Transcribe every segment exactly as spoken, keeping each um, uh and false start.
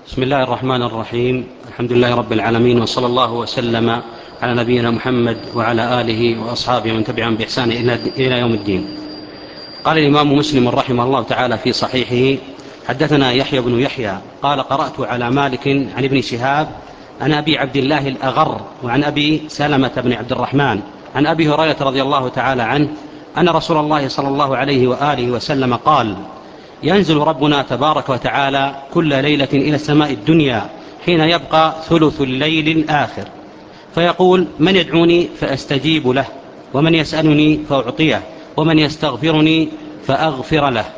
بسم الله الرحمن الرحيم. الحمد لله رب العالمين، وصلى الله وسلم على نبينا محمد وعلى آله وأصحابه من تبعهم بإحسان إلى يوم الدين. قال الإمام مسلم رحمه الله تعالى في صحيحه: حدثنا يحيى بن يحيى قال: قرأت على مالك عن ابن شهاب عن أبي عبد الله الأغر وعن أبي سلمة بن عبد الرحمن عن أبي هريرة رضي الله تعالى عنه أن رسول الله صلى الله عليه وآله وسلم قال: ينزل ربنا تبارك وتعالى كل ليلة إلى السماء الدنيا حين يبقى ثلث الليل الآخر، فيقول: من يدعوني فأستجيب له، ومن يسألني فأعطيه، ومن يستغفرني فأغفر له.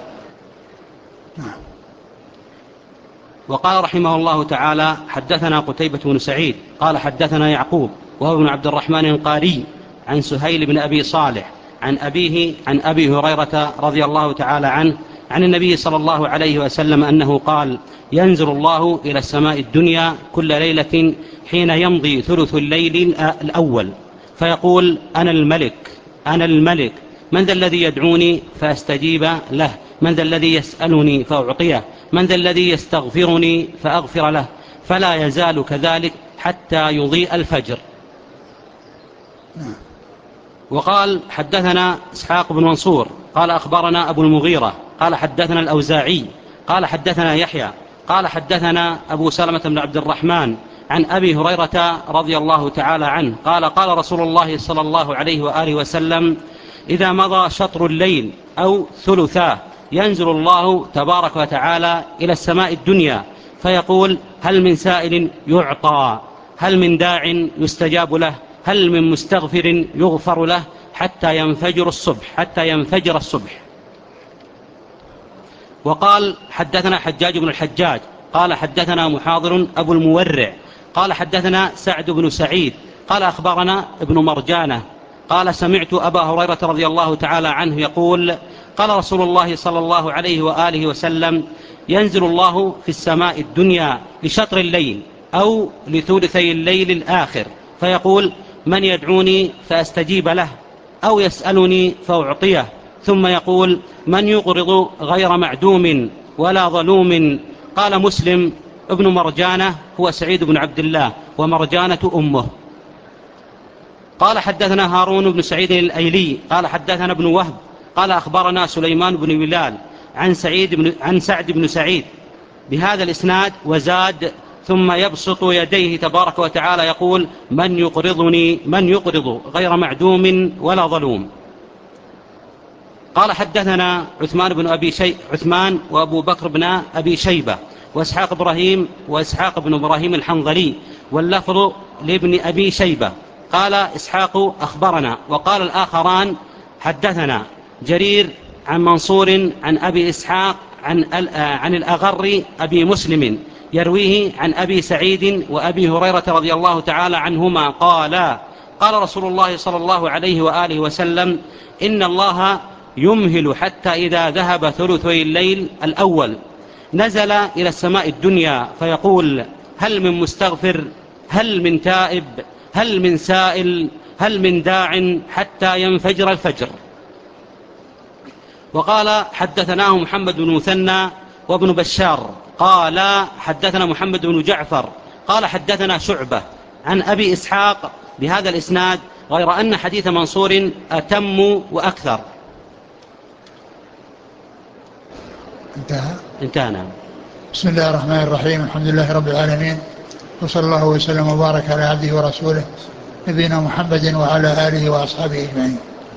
وقال رحمه الله تعالى: حدثنا قتيبة بن سعيد قال: حدثنا يعقوب وهو ابن عبد الرحمن القاري عن سهيل بن أبي صالح عن أبيه عن أبي هريرة رضي الله تعالى عنه عن النبي صلى الله عليه وسلم أنه قال: ينزل الله إلى السماء الدنيا كل ليلة حين يمضي ثلث الليل الأول، فيقول: أنا الملك أنا الملك من ذا الذي يدعوني فأستجيب له، من ذا الذي يسألني فأعطيه، من ذا الذي يستغفرني فأغفر له، فلا يزال كذلك حتى يضيء الفجر. وقال: حدثنا إسحاق بن منصور قال: أخبرنا أبو المغيرة قال: حدثنا الأوزاعي قال: حدثنا يحيى قال: حدثنا أبو سلمة بن عبد الرحمن عن أبي هريرة رضي الله تعالى عنه قال: قال رسول الله صلى الله عليه وآله وسلم: إذا مضى شطر الليل أو ثلثاه ينزل الله تبارك وتعالى إلى السماء الدنيا فيقول: هل من سائل يعطى، هل من داع يستجاب له، هل من مستغفر يغفر له، حتى ينفجر الصبح حتى ينفجر الصبح. وقال: حدثنا حجاج بن الحجاج قال: حدثنا محاضر أبو المورع قال: حدثنا سعد بن سعيد قال: أخبرنا ابن مرجانة قال: سمعت أبا هريرة رضي الله تعالى عنه يقول: قال رسول الله صلى الله عليه وآله وسلم: ينزل الله في السماء الدنيا لشطر الليل أو لثلثي الليل الآخر، فيقول: من يدعوني فأستجيب له، أو يسألني فأعطيه، ثم يقول: من يقرض غير معدوم ولا ظلوم. قال مسلم: ابن مرجانة هو سعيد بن عبد الله، ومرجانة أمه. قال: حدثنا هارون بن سعيد الأيلي قال: حدثنا ابن وهب قال: أخبرنا سليمان بن بلال عن, سعيد بن عن سعد بن سعيد بهذا الإسناد، وزاد: ثم يبسط يديه تبارك وتعالى يقول: من يقرضني من يقرض غير معدوم ولا ظلوم. قال: حدثنا عثمان بن أبي شي... عثمان وأبو بكر بن أبي شيبة وإسحاق إبراهيم وإسحاق بن إبراهيم الحنظلي، واللفظ لابن أبي شيبة. قال إسحاق: أخبرنا. وقال الآخران: حدثنا جرير عن منصور عن أبي إسحاق عن, عن الأغر أبي مسلم يرويه عن أبي سعيد وأبي هريرة رضي الله تعالى عنهما قال: قال رسول الله صلى الله عليه وآله وسلم: إن الله يمهل حتى إذا ذهب ثلثي الليل الأول نزل إلى السماء الدنيا فيقول: هل من مستغفر، هل من تائب، هل من سائل، هل من داع، حتى ينفجر الفجر. وقال: حدثناه محمد بن مثنى وابن بشار قال: حدثنا محمد بن جعفر قال: حدثنا شعبة عن أبي إسحاق بهذا الإسناد، غير أن حديث منصور أتم وأكثر. انتهى انتهى. بسم الله الرحمن الرحيم. الحمد لله رب العالمين، وصلى الله وسلم وبارك على عبده ورسوله نبينا محمد وعلى آله وأصحابه أجمعين.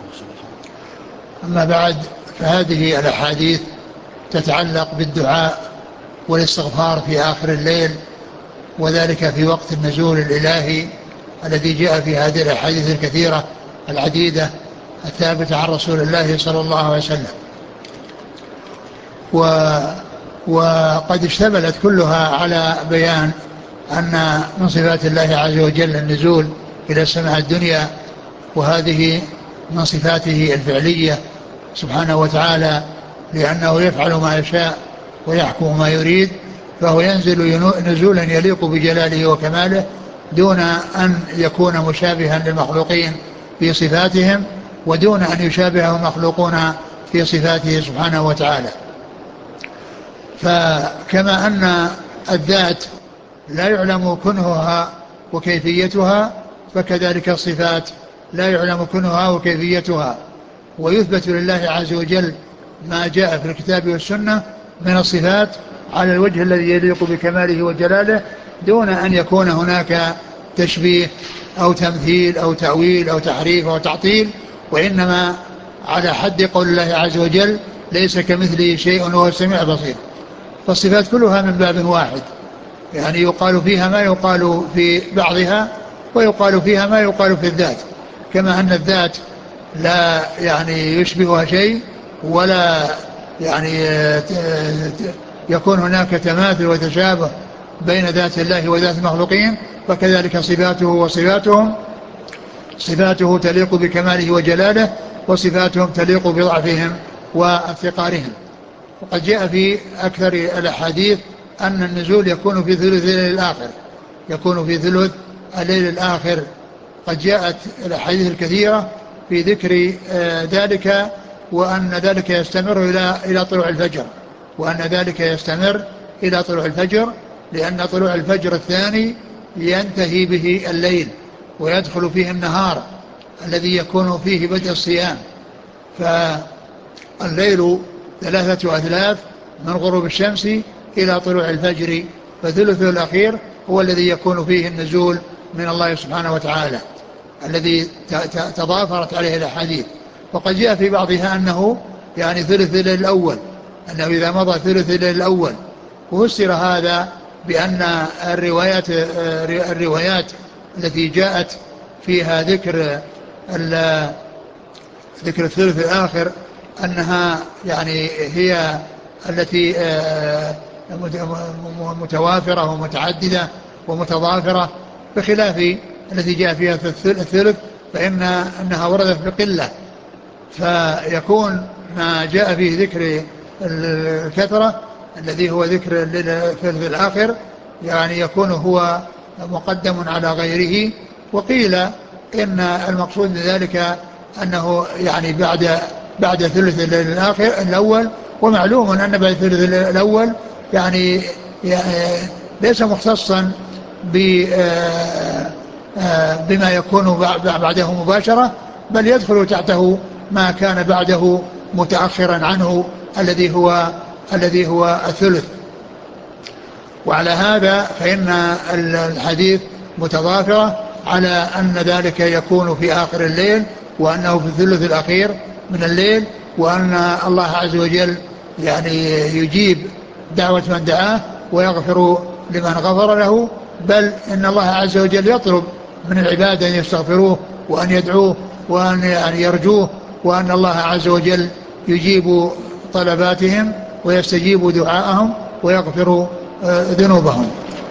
أما بعد، فهذه الأحاديث تتعلق بالدعاء والاستغفار في آخر الليل، وذلك في وقت النزول الإلهي الذي جاء في هذه الأحاديث الكثيرة العديدة الثابتة عن رسول الله صلى الله عليه وسلم. و وقد اشتملت كلها على بيان أن من صفات الله عز وجل النزول إلى السماء الدنيا، وهذه من صفاته الفعلية سبحانه وتعالى، لأنه يفعل ما يشاء ويحكم ما يريد، فهو ينزل نزولا يليق بجلاله وكماله دون أن يكون مشابها للمخلوقين في صفاتهم، ودون أن يشابه المخلوقون في صفاته سبحانه وتعالى. فكما أن الذات لا يعلم كنهها وكيفيتها، فكذلك الصفات لا يعلم كنهها وكيفيتها. ويثبت لله عز وجل ما جاء في الكتاب والسنة من الصفات على الوجه الذي يليق بكماله وجلاله، دون أن يكون هناك تشبيه أو تمثيل أو تأويل أو تحريف أو تعطيل، وإنما على حد قول الله عز وجل: ليس كمثله شيء وهو السميع البصير. فالصفات كلها من باب واحد، يعني يقال فيها ما يقال في بعضها، ويقال فيها ما يقال في الذات. كما أن الذات لا يعني يشبهها شيء، ولا يعني يكون هناك تماثل وتشابه بين ذات الله وذات المخلوقين، فكذلك صفاته وصفاتهم صفاته تليق بكماله وجلاله، وصفاتهم تليق بضعفهم وافتقارهم. وقد جاء في أكثر الأحاديث أن النزول يكون في ثلث الليل الآخر يكون في ثلث الليل الآخر. قد جاءت الأحاديث الكثيرة في ذكر ذلك، وأن ذلك يستمر إلى إلى طلوع الفجر وأن ذلك يستمر إلى طلوع الفجر لأن طلوع الفجر الثاني ينتهي به الليل ويدخل فيه النهار الذي يكون فيه بدء الصيام. فالليل ثلاثة أثلاث من غروب الشمس إلى طلوع الفجر، فثلثه الأخير هو الذي يكون فيه النزول من الله سبحانه وتعالى الذي تضافرت عليه الأحاديث. وقد جاء في بعضها أنه يعني ثلث الليل الأول، أنه إذا مضى ثلث الليل الأول. وفسر هذا بأن الروايات الروايات التي جاءت فيها ذكر ذكر الثلث الآخر أنها يعني هي التي متوافرة ومتعددة ومتضافرة، بخلاف التي جاء فيها الثلث فإن أنها وردت بقلة. فيكون ما جاء فيه ذكر الكثرة الذي هو ذكر الثلث الآخر يعني يكون هو مقدم على غيره. وقيل إن المقصود من ذلك أنه يعني بعد بعد ثلث الليل الآخر الأول. ومعلوم أن بعد ثلث الليل الأول يعني ليس مختصا بما يكون بعده مباشرة، بل يدخل تحته ما كان بعده متأخرا عنه الذي هو الذي هو الثلث. وعلى هذا فإن الحديث متضافرة على أن ذلك يكون في آخر الليل، وأنه في الثلث الأخير من الليل، وأن الله عز وجل يعني يجيب دعوة من دعاه ويغفر لمن غفر له. بل إن الله عز وجل يطلب من العباد أن يستغفروه وأن يدعوه وأن يعني يرجوه، وأن الله عز وجل يجيب طلباتهم ويستجيب دعاءهم ويغفر ذنوبهم.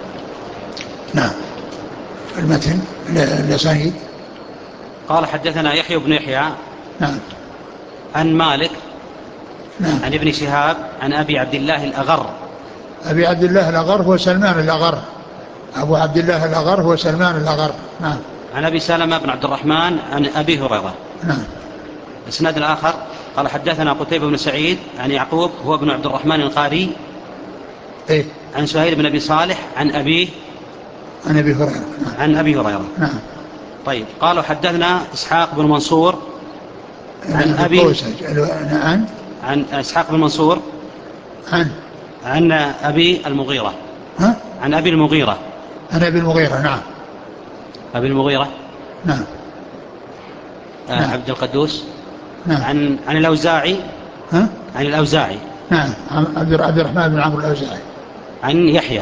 نعم. المتن الأسانيد. قال: حدثنا يحيى بن يحيى نعم. عن مالك نعم. عن ابن شهاب عن أبي عبد الله الأغر. أبي عبد الله الأغر هو سلمان الأغر أبو عبد الله الأغر هو سلمان الأغر. نعم. عن أبي سلمة بن عبد الرحمن عن أبي هريرة. نعم. الإسناد الآخر قال: حدثنا قتيبة بن سعيد عن يعقوب هو ابن عبد الرحمن القاري إيه؟ عن سهيل بن أبي صالح عن أبيه عن أبي هريرة. نعم. عن أبي هريرة. نعم. طيب. قالوا: حدثنا إسحاق بن منصور عن نعم. أبي عن عن إسحاق بن منصور عن عن أبي المغيرة. ها؟ عن أبي المغيرة. عن أبي المغيرة. نعم. أبي المغيرة. نعم. آه نعم. عبد القدوس. نعم. عن عن الأوزاعي. ها؟ عن الأوزاعي. نعم. عبد عبد الرحمن بن عمرو الأوزاعي. عن يحيى.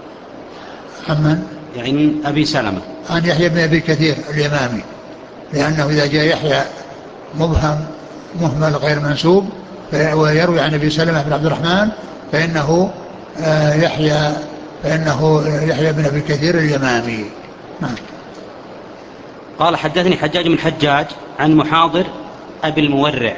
عن من؟ عن أبي سلمة. عن يحيى بن أبي كثير اليمامي، لأنه إذا جاء يحيى مبهم مهمل غير منسوب ويروي عن أبي سلمة بن عبد الرحمن فإنه يحيى فإنه يحيى بن أبي كثير اليمامي. نعم. قال: حدثني حجاج بن حجاج عن محاضر أبي المورع.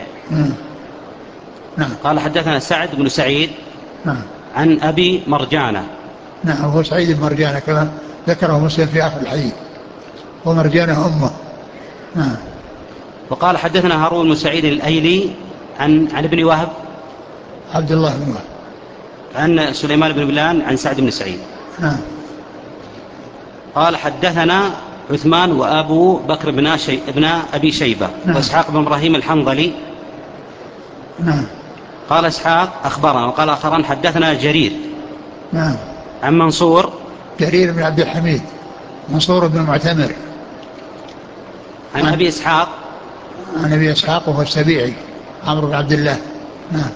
نعم. قال: حدثنا سعد بن سعيد. نعم. عن أبي مرجانة. نعم. هو سعيد بن مرجانة كما ذكره مسلم في آخر الحديث، ومرجانة أمه. نعم. وقال: حدثنا هارون بن سعيد الأيلي عن عن ابن وهب. عبد الله بن وهب. عن سليمان بن بلال عن سعد بن سعيد. نعم. قال حدثنا عثمان وأبو بكر بن, شي... بن أبي شيبة نعم. وإسحاق بن إبراهيم الحنظلي. نعم. قال إسحاق أخبرنا، وقال آخران حدثنا جرير. نعم. عن منصور. جرير بن عبد الحميد، منصور بن المعتمر. عن, عن أبي إسحاق. عن أبي إسحاق وهو السبيعي عمرو بن عبد الله. نعم.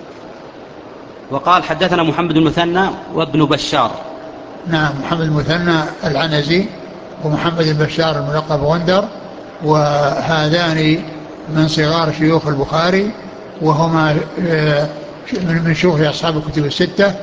وقال حدثنا محمد المثنى وابن بشار. نعم. محمد المثنى العنزي ومحمد البشار الملقب غندر، وهذان من صغار شيوخ البخاري، وهما من شيوخ أصحاب الكتب الستة،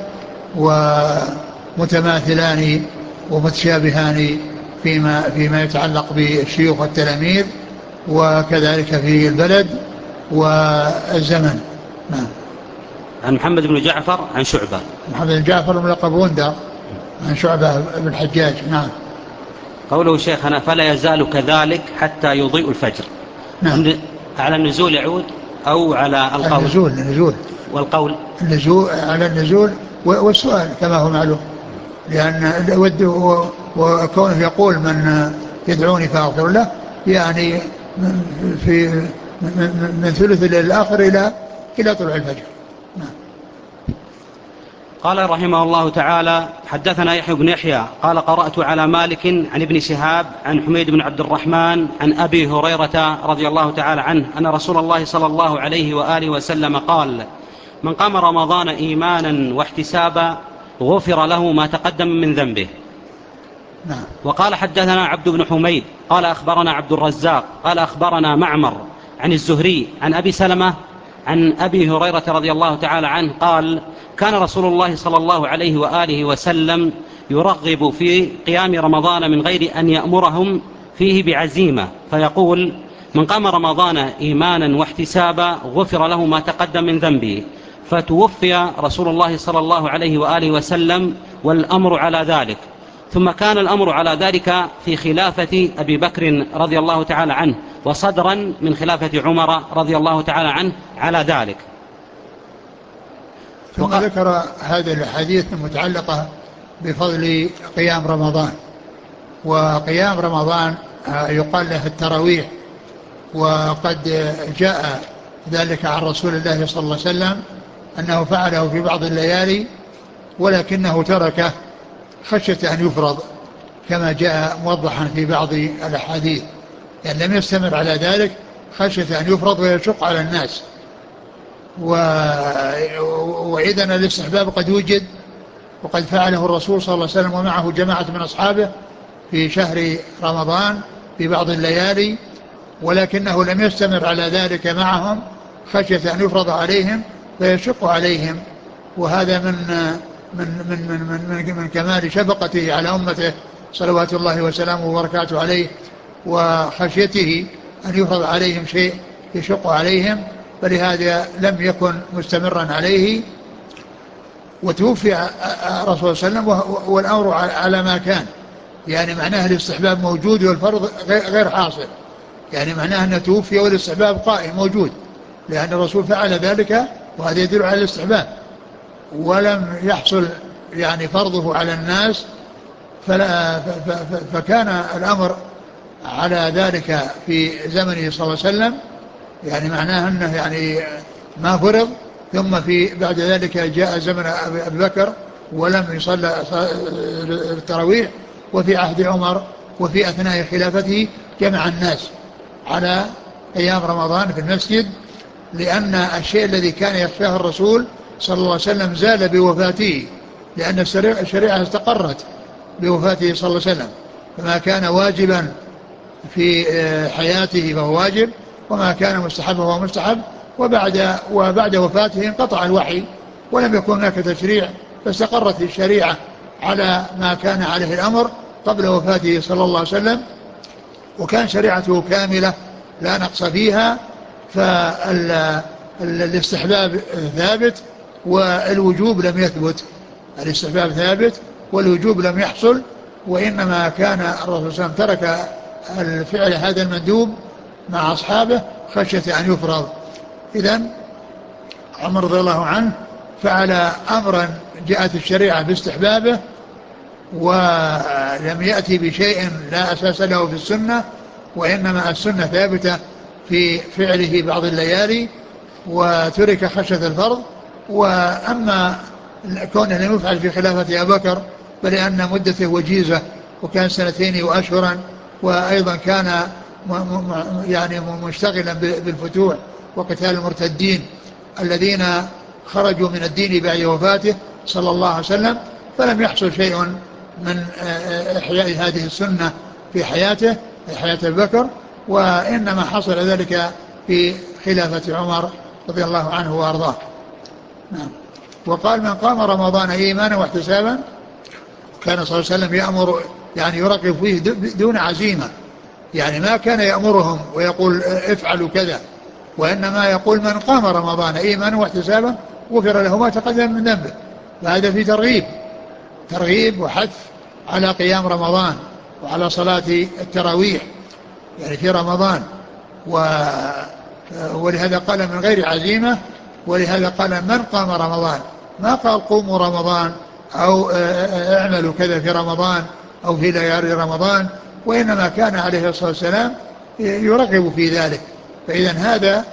ومتماثلان ومتشابهان فيما, فيما يتعلق بالشيوخ والتلاميذ، وكذلك في البلد والزمن. نعم. عن محمد بن جعفر عن شعبة. محمد بن جعفر الملقب غندر عن شعبة بن الحجاج. نعم. قوله شيخنا فلا يزال كذلك حتى يضيء الفجر. نعم. على النزول يعود أو على القول؟ النزول. النزول. والقول النزول على النزول والسؤال كما هو معلوم، لأن وكونه يقول من يدعوني فأغفر له، يعني في من, من ثلث الليل الآخر إلى إلى طلوع الفجر. نعم. قال رحمه الله تعالى حدثنا يحيى بن يحيى قال قرأت على مالك عن ابن شهاب عن حميد بن عبد الرحمن عن أبي هريرة رضي الله تعالى عنه أن رسول الله صلى الله عليه وآله وسلم قال: من قام رمضان إيمانا واحتسابا غفر له ما تقدم من ذنبه. نعم. وقال حدثنا عبد بن حميد قال أخبرنا عبد الرزاق قال أخبرنا معمر عن الزهري عن أبي سلمة عن أبي هريرة رضي الله تعالى عنه قال: كان رسول الله صلى الله عليه وآله وسلم يرغب في قيام رمضان من غير أن يأمرهم فيه بعزيمة، فيقول: من قام رمضان إيمانا واحتسابا غفر له ما تقدم من ذنبه. فتوفي رسول الله صلى الله عليه وآله وسلم والأمر على ذلك، ثم كان الأمر على ذلك في خلافة أبي بكر رضي الله تعالى عنه، وصدرا من خلافة عمر رضي الله تعالى عنه على ذلك. ثم وق... ذكر هذه الحديث المتعلقة بفضل قيام رمضان. وقيام رمضان يقال له التراويح، وقد جاء ذلك عن رسول الله صلى الله عليه وسلم أنه فعله في بعض الليالي، ولكنه تركه خشية أن يفرض، كما جاء موضحا في بعض الأحاديث، يعني لم يستمر على ذلك خشية أن يفرض ويشق على الناس. و... وإذن الاستحباب قد وجد، وقد فعله الرسول صلى الله عليه وسلم ومعه جماعة من أصحابه في شهر رمضان في بعض الليالي، ولكنه لم يستمر على ذلك معهم خشية أن يفرض عليهم فيشق عليهم. وهذا من من من من من, من كمال شفقته على أمته صلوات الله وسلامه وبركاته عليه، وخشيته أن يفرض عليهم شيء يشق عليهم، فلهذا لم يكن مستمرا عليه. وتوفي رسول صلى الله عليه وسلم والأمر على ما كان، يعني معناه الاستحباب موجود والفرض غير حاصل، يعني معناه أنه توفي والاستحباب قائم موجود، لأن الرسول فعل ذلك وهذا يدل على الاستحباب، ولم يحصل يعني فرضه على الناس، فلا فكان الأمر على ذلك في زمنه صلى الله عليه وسلم، يعني معناه أنه يعني ما فرض. ثم في بعد ذلك جاء زمن أبي بكر ولم يصلى التراويح، وفي عهد عمر وفي أثناء خلافته جمع الناس على أيام رمضان في المسجد، لأن الشيء الذي كان يخشاه الرسول صلى الله عليه وسلم زال بوفاته، لأن الشريعة استقرت بوفاته صلى الله عليه وسلم، فما كان واجبا في حياته فهو واجب، وما كان مستحبا فهو مستحب، وبعد, وبعد وفاته انقطع الوحي ولم يكن هناك تشريع، فاستقرت الشريعة على ما كان عليه الأمر قبل وفاته صلى الله عليه وسلم، وكان شريعته كاملة لا نقص فيها. فالاستحباب ثابت والوجوب لم يثبت، الاستحباب ثابت والوجوب لم يحصل، وإنما كان الرسول صلى الله عليه وسلم ترك الفعل هذا المندوب مع أصحابه خشية أن يفرض. إذن عمر رضي الله عنه فعل أمرا جاءت الشريعة باستحبابه ولم يأتي بشيء لا أساس له في السنة، وإنما السنة ثابتة في فعله بعض الليالي وترك خشية الفرض. وأما كونه لم يفعل في خلافة أبي بكر فلأن مدته وجيزة وكان سنتين وأشهرا، وأيضا كان يعني مشتغلا بالفتوح وقتال المرتدين الذين خرجوا من الدين بعد وفاته صلى الله عليه وسلم، فلم يحصل شيء من إحياء هذه السنة في حياته في حياة أبي بكر، وإنما حصل ذلك في خلافة عمر رضي الله عنه وأرضاه. نعم. وقال من قام رمضان إيمانا واحتسابا، كان صلى الله عليه وسلم يأمر يعني يرغب فيه دون عزيمة، يعني ما كان يأمرهم ويقول افعلوا كذا، وإنما يقول من قام رمضان إيمانا واحتسابا غفر له ما تقدم من ذنبه. فهذا في ترغيب ترغيب وحث على قيام رمضان وعلى صلاة التراويح يعني في رمضان، و ولهذا قال من غير عزيمة، ولهذا قال من قام رمضان، ما قال قوموا رمضان أو اعملوا كذا في رمضان أو في ليالي رمضان، وإنما كان عليه الصلاة والسلام يرغب في ذلك. فإذا هذا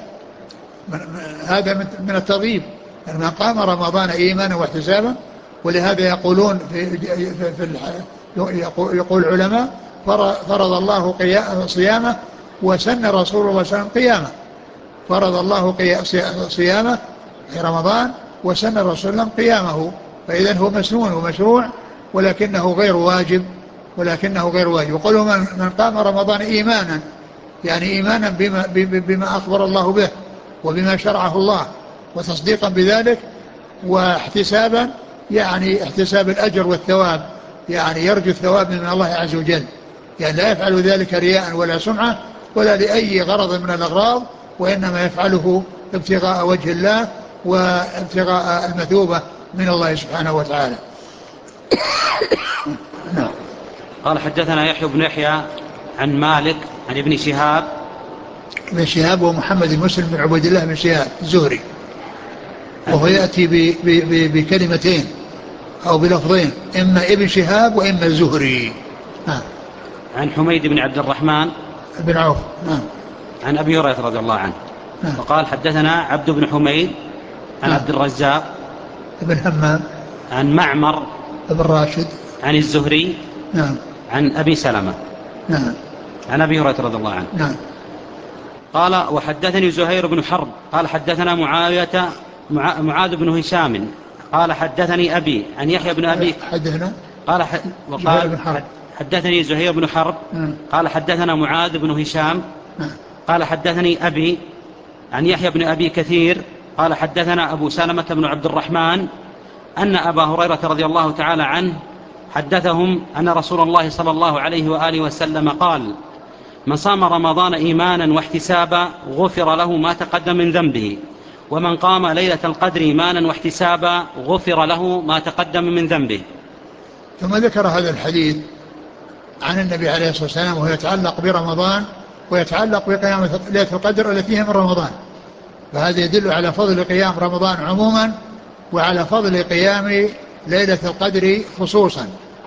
هذا من الترغيب، يعني من قام رمضان إيمانا واحتسابا. ولهذا يقولون في, في يقول العلماء فرض الله صيامه وسن رسول الله صلى الله عليه وسلم قيامه. فرض الله صيامه في رمضان وسن الرسول صلى الله عليه وسلم قيامه، فإذا هو مسنون ومشروع ولكنه غير واجب ولكنه غير واجب. وقالوا من, من قام رمضان إيمانا يعني إيمانا بما, بما أخبر الله به وبما شرعه الله وتصديقا بذلك، واحتسابا يعني احتساب الأجر والثواب، يعني يرجو الثواب من الله عز وجل، يعني لا يفعل ذلك رياء ولا سمعة ولا لأي غرض من الأغراض، وإنما يفعله ابتغاء وجه الله وابتغاء المثوبة من الله سبحانه وتعالى. نعم. قال حدثنا يحيى بن يحيى عن مالك عن ابن شهاب. ابن شهاب ومحمد بن مسلم بن عبد الله بن شهاب الزهري، وهو يأتي بكلمتين أو بلفظين، إما ابن شهاب وإما الزهري. نعم. عن حميد بن عبد الرحمن بن عوف. نعم. عن أبي هريرة رضي الله عنه. نعم. وقال حدثنا عبد بن حميد عن نعم. عبد الرزاق بن همام عن معمر بن راشد عن الزهري. نعم. عن أبي سلمة. نعم. عن أبي هريرة رضي الله عنه. نعم. قال وحدثني زهير بن حرب قال حدثنا معاوية مع... معاذ بن هشام قال حدثني أبي عن يحيى بن أبي حدثنا قال ح... وقال حدثني زهير بن حرب م. قال حدثنا معاذ بن هشام م. قال حدثني أبي عن يحيى بن أبي كثير قال حدثنا أبو سلمة بن عبد الرحمن أن أبا هريرة رضي الله تعالى عنه حدثهم أن رسول الله صلى الله عليه وآله وسلم قال من صام رمضان إيمانا واحتسابا غفر له ما تقدم من ذنبه، ومن قام ليلة القدر إيمانا واحتسابا غفر له ما تقدم من ذنبه. ثم ذكر هذا الحديث عن النبي عليه الصلاة والسلام وهو يتعلق برمضان ويتعلق بقيام ليلة القدر التي هي من رمضان، فهذا يدل على فضل قيام رمضان عموما وعلى فضل قيام ليلة القدر خصوصا.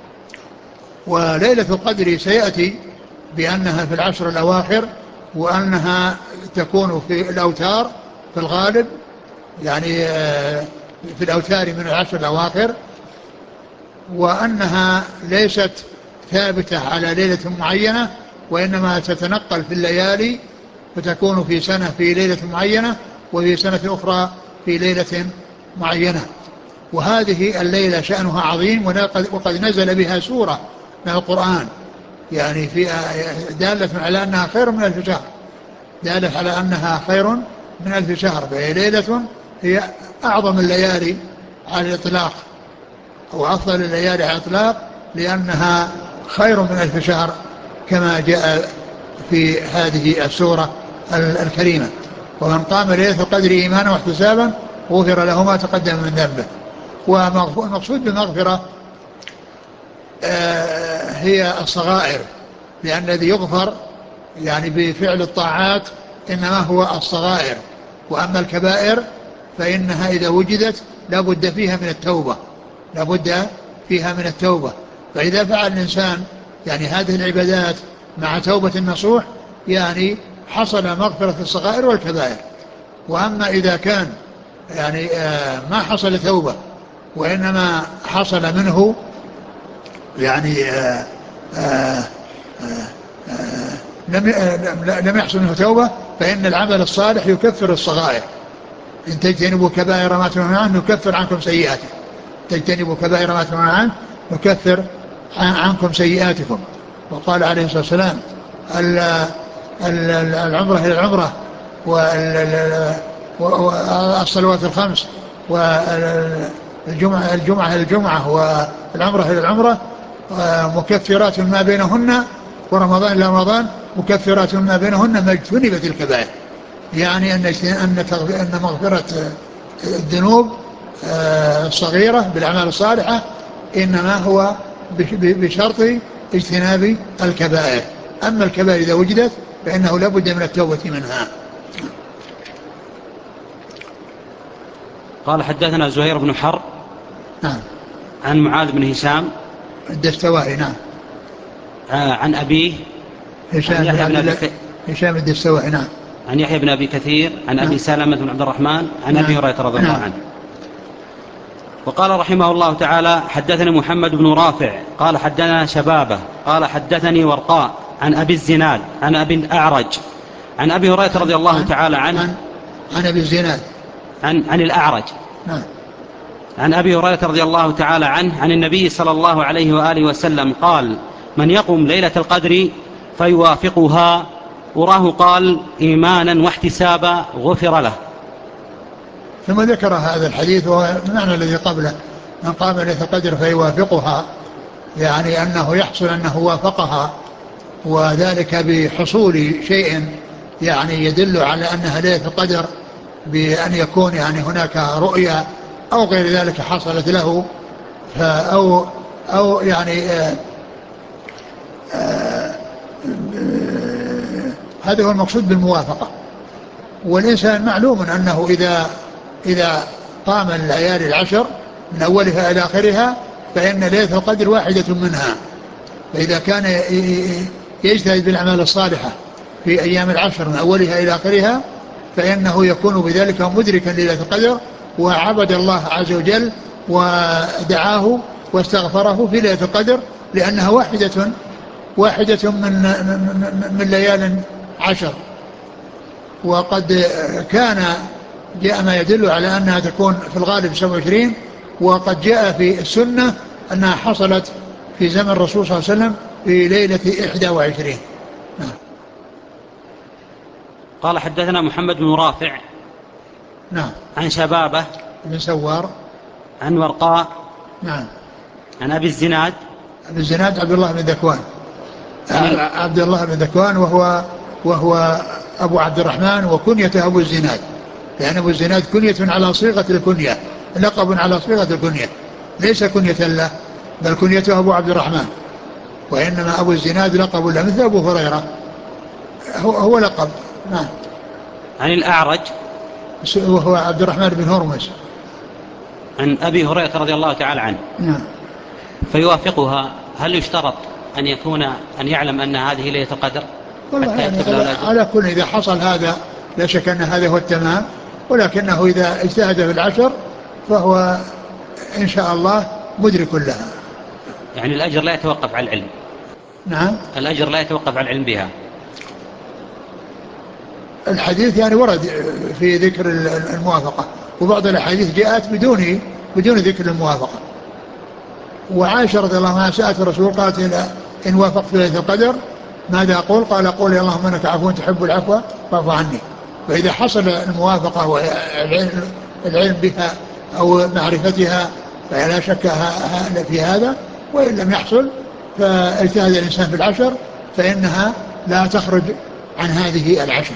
وليلة القدر سيأتي بأنها في العشر الأواخر، وأنها تكون في الأوتار في الغالب، يعني في الأوتار من العشر الأواخر، وأنها ليست ثابتة على ليلة معينة، وإنما تتنقل في الليالي، فتكون في سنة في ليلة معينة وفي سنة أخرى في ليلة معينة. وهذه الليلة شأنها عظيم، وقد نزل بها سورة من القرآن، يعني في دالة على أنها خير من ألف شهر، دالة على أنها خير من ألف شهر، فهي ليلة هي أعظم الليالي على الإطلاق أو أفضل الليالي على الإطلاق، لأنها خير من ألف شهر كما جاء في هذه السورة الكريمة. ومن قام ليلة القدر إيمانا واحتسابا غفر له ما تقدم من ذنبه. والمقصود بالمغفرة هي الصغائر، لأن الذي يغفر يعني بفعل الطاعات إنما هو الصغائر، وأما الكبائر فإنها إذا وجدت لا بد فيها من التوبة، لا بد فيها من التوبة. فإذا فعل الإنسان يعني هذه العبادات مع توبة النصوح يعني حصل مغفرة الصغائر والكبائر. وأما إذا كان يعني آه ما حصل توبة وإنما حصل منه يعني آه آه آه آه لم لم يحصل منه توبة، فإن العمل الصالح يكفر الصغائر. إن تجتنبوا كبائر ما تنهون عنه نكفر عنكم سيئاتكم، تجتنبوا كبائر ما تنهون عنه نكفر عنكم سيئاتكم. وقال عليه الصلاة والسلام العمرة إلى العمرة والصلوات الخمس والجمعة الجمعة إلى الجمعة والعمرة إلى العمرة مكفرات ما بينهن، ورمضان إلى رمضان مكفرات ما بينهن ما اجتنبت الكبائر. يعني أن أن مغفرة الذنوب الصغيرة بالأعمال الصالحة إنما هو بشرط اجتناب الكبائر. أما الكبائر إذا وجدت فإنه لا بد من التوبة منها. قال حدثنا زهير بن حرب نعم عن معاذ بن هشام الدستوائي نعم آه عن أبيه هشام بن عبد الله هشام الدستوائي نعم عن يحيى بن أبي كثير عن أبي نعم. سلمة بن عبد الرحمن عن نعم. أبي هريرة رضي الله نعم. عنه. وقال رحمه الله تعالى حدثني محمد بن رافع قال حدثنا شبابه قال حدثني ورقاء عن أبي الزناد عن أبي الأعرج عن أبي هريرة رضي الله عن تعالى عنه عن, عن أبي الزناد عن, عن الأعرج نعم عن أبي هريرة رضي الله تعالى عنه عن النبي صلى الله عليه وآله وسلم قال من يقم ليلة القدر فيوافقها وراه قال إيمانا واحتسابا غفر له. ثم ذكر هذا الحديث ومعنى الذي قبله من قام ليلة القدر فيوافقها، يعني أنه يحصل أنه وافقها، وذلك بحصول شيء يعني يدل على أنها ليلة القدر بأن يكون يعني هناك رؤيا أو غير ذلك حصلت له، أو أو يعني آآ آآ هذا هو المقصود بالموافقة. والإنسان معلوم أنه إذا إذا قام الليالي العشر من أولها إلى آخرها فإن ليلة القدر واحدة منها، فإذا كان يجتهد بالأعمال الصالحة في أيام العشر من أولها إلى آخرها فإنه يكون بذلك مدركا ليلة القدر وعبد الله عز وجل ودعاه واستغفره في ليلة القدر، لأنها واحدة واحدة من من ليال عشر. وقد كان جاء ما يدل على أنها تكون في الغالب سبعة وعشرين، وقد جاء في السنة أنها حصلت في زمن الرسول صلى الله عليه وسلم في ليلة إحدى وعشرين. قال حدثنا محمد بن رافع نعم عن شبابه بن سوار عن ورقاء نعم عن أبي الزناد أبي الزناد عبد الله بن ذكوان عبد الله بن ذكوان وهو وهو أبو عبد الرحمن وكنيته أبو الزناد، لأن أبو الزناد كنية على صيغة الكنية، لقب على صيغة الكنية، ليس كنية له بل كنيته أبو عبد الرحمن، وإنما أبو الزناد لقب له مثل أبو هريرة، هو, هو لقب. نعم. عن الأعرج وهو عبد الرحمن بن هرمز عن أبي هريرة رضي الله تعالى عنه. نعم. فيوافقها، هل يشترط أن يكون أن يعلم أن هذه ليلة القدر حتى يكتب له الأجر؟ على كل إذا حصل هذا لا شك أن هذا هو التمام، ولكنه إذا اجتهد في العشر فهو إن شاء الله مدرك لها. يعني الأجر لا يتوقف على العلم. نعم. الأجر لا يتوقف على العلم بها. الحديث يعني ورد في ذكر الموافقة، وبعض الأحاديث جاءت بدون بدون ذكر الموافقة. وعائشة رضي الله عنها سألت الرسول قالت إن وافقت ليلة القدر ماذا أقول؟ قال قول اللهم إنك عفو تحب العفو فاعف عني. فإذا حصل الموافقة والعلم بها أو معرفتها فلا شك في هذا، وإن لم يحصل فاجتهد الإنسان في العشر فإنها لا تخرج عن هذه العشر.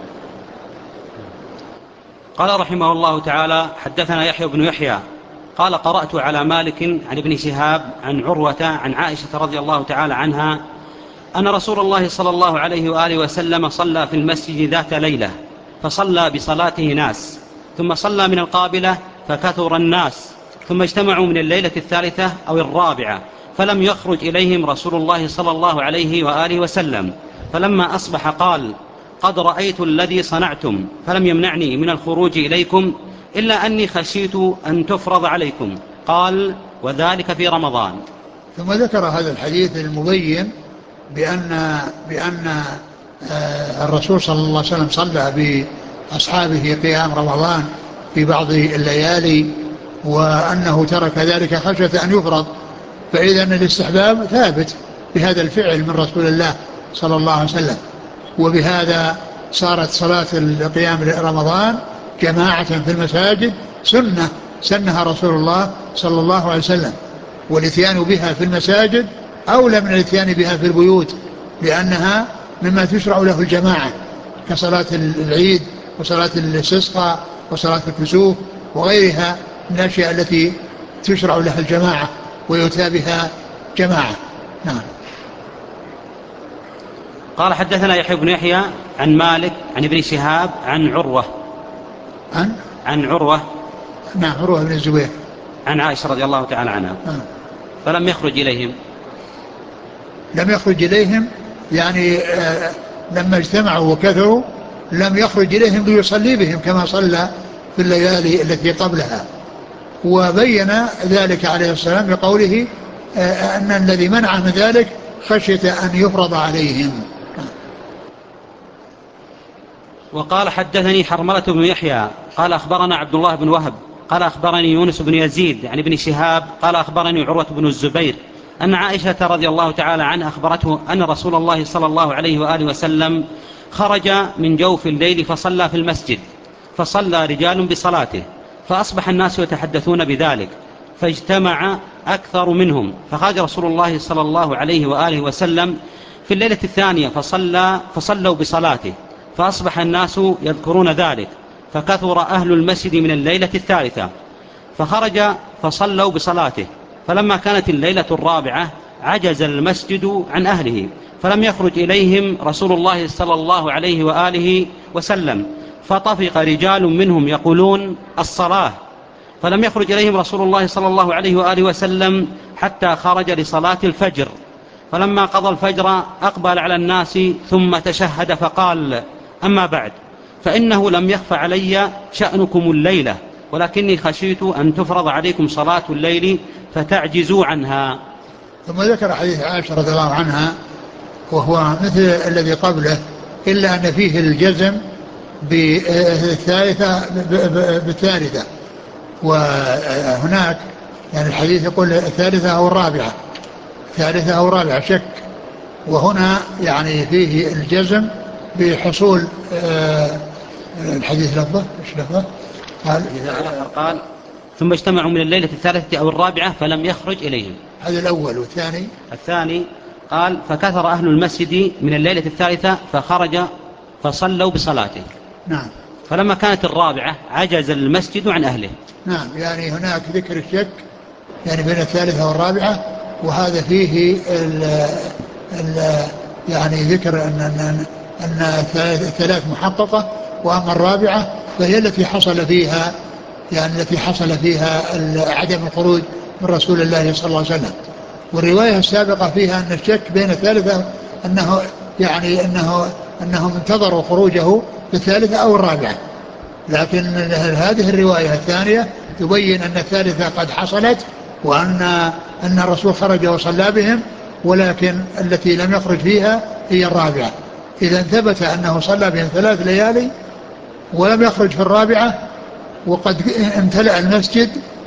قال رحمه الله تعالى حدثنا يحيى بن يحيى قال قرأت على مالك عن ابن شهاب عن عروة عن عائشة رضي الله تعالى عنها أن رسول الله صلى الله عليه وآله وسلم صلى في المسجد ذات ليلة، فصلى بصلاته ناس، ثم صلى من القابلة فكثر الناس، ثم اجتمعوا من الليلة الثالثة أو الرابعة، فلم يخرج إليهم رسول الله صلى الله عليه وآله وسلم. فلما أصبح قال: قد رأيت الذي صنعتم، فلم يمنعني من الخروج إليكم إلا أني خشيت أن تفرض عليكم. قال: وذلك في رمضان. ثم ذكر هذا الحديث المبين بأن, بأن الرسول صلى الله عليه وسلم صلى بأصحابه قيام رمضان في بعض الليالي، وأنه ترك ذلك خشية أن يفرض. فإذا الاستحباب ثابت بهذا الفعل من رسول الله صلى الله عليه وسلم، وبهذا صارت صلاة القيام رمضان جماعة في المساجد سنة سنها رسول الله صلى الله عليه وسلم، والاتيان بها في المساجد أولى من الاتيان بها في البيوت، لأنها مما تشرع له الجماعة كصلاة العيد وصلاة الاستسقاء وصلاة الكسوف وغيرها من الأشياء التي تشرع لها الجماعة ويؤتى بها جماعة. نعم. قال: حدثنا يحيى بن يحيى عن مالك عن ابن شهاب عن عروة عن عن عروة نعم عروة بن الزبير عن عائشة رضي الله تعالى عنها. نعم. فلم يخرج إليهم لم يخرج إليهم يعني آه لما اجتمعوا وكثروا لم يخرج إليهم ليصلي بهم كما صلى في الليالي التي قبلها، وبين ذلك عليه السلام بقوله آه أن الذي منع من ذلك خشية أن يفرض عليهم. وقال: حدثني حرملة بن يحيى قال أخبرنا عبد الله بن وهب قال أخبرني يونس بن يزيد عن ابن شهاب قال أخبرني عروة بن الزبير أن عائشة رضي الله تعالى عنها أخبرته أن رسول الله صلى الله عليه وآله وسلم خرج من جوف الليل فصلى في المسجد، فصلى رجال بصلاته، فأصبح الناس يتحدثون بذلك، فاجتمع أكثر منهم، فخرج رسول الله صلى الله عليه وآله وسلم في الليلة الثانية فصلى فصلوا بصلاته، فأصبح الناس يذكرون ذلك، فكثر أهل المسجد من الليلة الثالثة، فخرج فصلوا بصلاته، فلما كانت الليلة الرابعة عجز المسجد عن أهله، فلم يخرج إليهم رسول الله صلى الله عليه وآله وسلم، فطفق رجال منهم يقولون: الصلاة، فلم يخرج إليهم رسول الله صلى الله عليه وآله وسلم حتى خرج لصلاة الفجر، فلما قضى الفجر أقبل على الناس ثم تشهد فقال: أما بعد، فإنه لم يخف علي شأنكم الليلة، ولكني خشيت أن تفرض عليكم صلاة الليل فتعجزوا عنها. ثم ذكر حديث عائشة رضي الله عنها وهو مثل الذي قبله، إلا أن فيه الجزم بالثالثة بالثالثة، وهناك يعني الحديث يقول الثالثة أو الرابعة، ثالثة أو رابعة شك، وهنا يعني فيه الجزم بحصول الحديث لفظه إيش لفظه؟ قال قال: ثم اجتمعوا من الليلة الثالثة أو الرابعة فلم يخرج إليهم. هذا الأول. والثاني الثاني قال: فكثر أهل المسجد من الليلة الثالثة فخرج فصلوا بصلاته. نعم. فلما كانت الرابعة عجز المسجد عن أهله. نعم، يعني هناك ذكر الشك يعني بين الثالثة والرابعة، وهذا فيه ال ال يعني ذكر أن, أن, أن الثلاث محققة، وأما الرابعة فهي التي حصل فيها يعني التي حصل فيها عدم الخروج من رسول الله صلى الله عليه وسلم. والرواية السابقة فيها أن الشك بين الثالثة أنه يعني أنه أنهم انتظروا خروجه في الثالثة أو الرابعة، لكن هذه الرواية الثانية تبين أن الثالثة قد حصلت، وأن أن الرسول خرج وصلى بهم، ولكن التي لم يخرج فيها هي الرابعة. إذا ثبت أنه صلى بهم ثلاث ليالي ولم يخرج في الرابعة، وقد امتلأ المسجد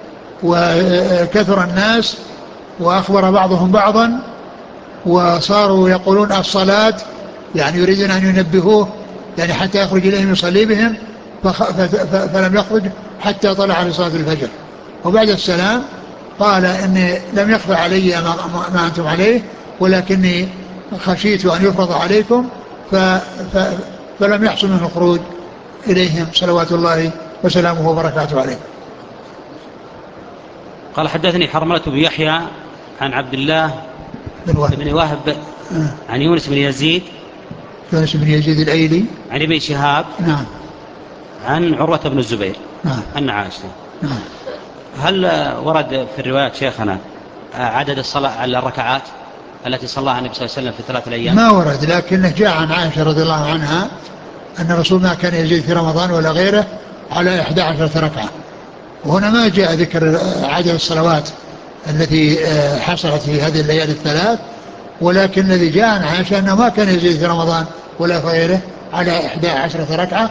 وكثر الناس وأخبر بعضهم بعضا وصاروا يقولون الصلاة، يعني يريدون أن ينبهوه يعني حتى يخرج إليهم يصلي بهم، فلم يخرج حتى طلع لصلاة الفجر، وبعد السلام قال إني لم يخفى علي ما, ما أنتم عليه، ولكني خشيت أن يفرض عليكم ف ف فلم يحصل منه الخروج إليهم صلوات الله وسلامه وبركاته عليه. قال: حدثني حرملة بن يحيى عن عبد الله بن وهب, بن وهب عن يونس بن يزيد يونس بن يزيد الأيلي عن ابن شهاب نعم عن عروة بن الزبير نعم أن عائشة نعم. هل ورد في الروايات شيخنا عدد الصلاة على الركعات التي صلاها النبي صلى الله عليه وسلم في ثلاثة الأيام؟ ما ورد، لكنه جاء عن عائشة رضي الله عنها أن الرسول ما كان يزيد في رمضان ولا غيره على إحدى عشرة ركعة. وهنا ما جاء ذكر عدد الصلوات التي حصلت في هذه الليالي الثلاث، ولكن الذي جاء عن عائشة أنه ما كان يزيد في رمضان ولا في غيره على إحدى عشرة ركعة.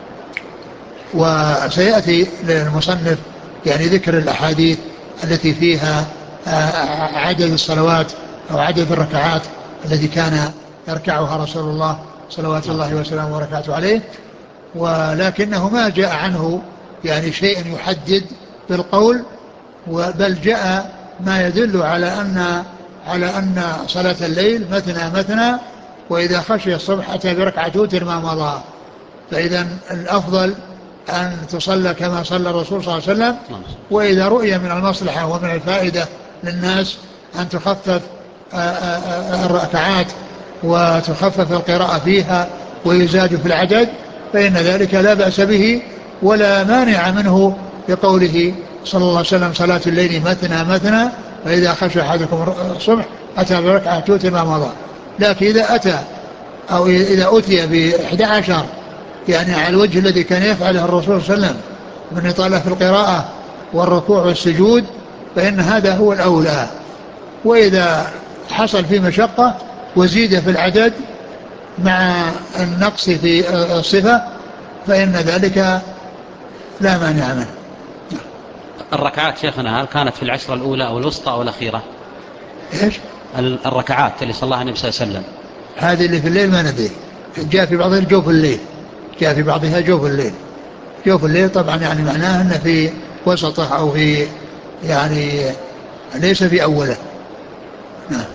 وسيأتي للمصنف يعني ذكر الأحاديث التي فيها عدد الصلوات أو عدد الركعات التي كان يركعها رسول الله صلوات الله وسلامه وبركاته عليه، ولكنه ما جاء عنه يعني شيء يحدد بالقول، بل جاء ما يدل على أن على أن صلاة الليل مثنى مثنى، وإذا خشي الصبح أتى بركعة توتر ما مضى. فإذا الأفضل أن تصلى كما صلى الرسول صلى الله عليه وسلم، وإذا رؤي من المصلحة ومن الفائدة للناس أن تخفف الركعات وتخفف القراءة فيها ويزاد في العدد فإن ذلك لا بأس به ولا مانع منه، بقوله صلى الله عليه وسلم صلاة الليل مثنى مثنى فإذا خشى أحدكم الصبح أتى بركعة توتر ما مضى. لكن إذا أتى أو إذا أتي بإحدى عشر يعني على الوجه الذي كان يفعله الرسول صلى الله عليه وسلم من إطالة في القراءة والركوع والسجود فإن هذا هو الأولى. وإذا حصل في مشقة وزيد في العدد مع النقص في الصفة فإن ذلك لا مانع منه. الركعات شيخنا هل كانت في العشرة الأولى أو الوسطى أو الأخيرة؟ إيش؟ الركعات اللي صلاها النبي صلى الله عليه وسلم هذه اللي في الليل ما ندري، جاء في بعضها جوف الليل، جاء في بعضها جوف الليل. جوف الليل طبعا يعني معناه أنه في وسطه أو في يعني ليس في أوله. نعم.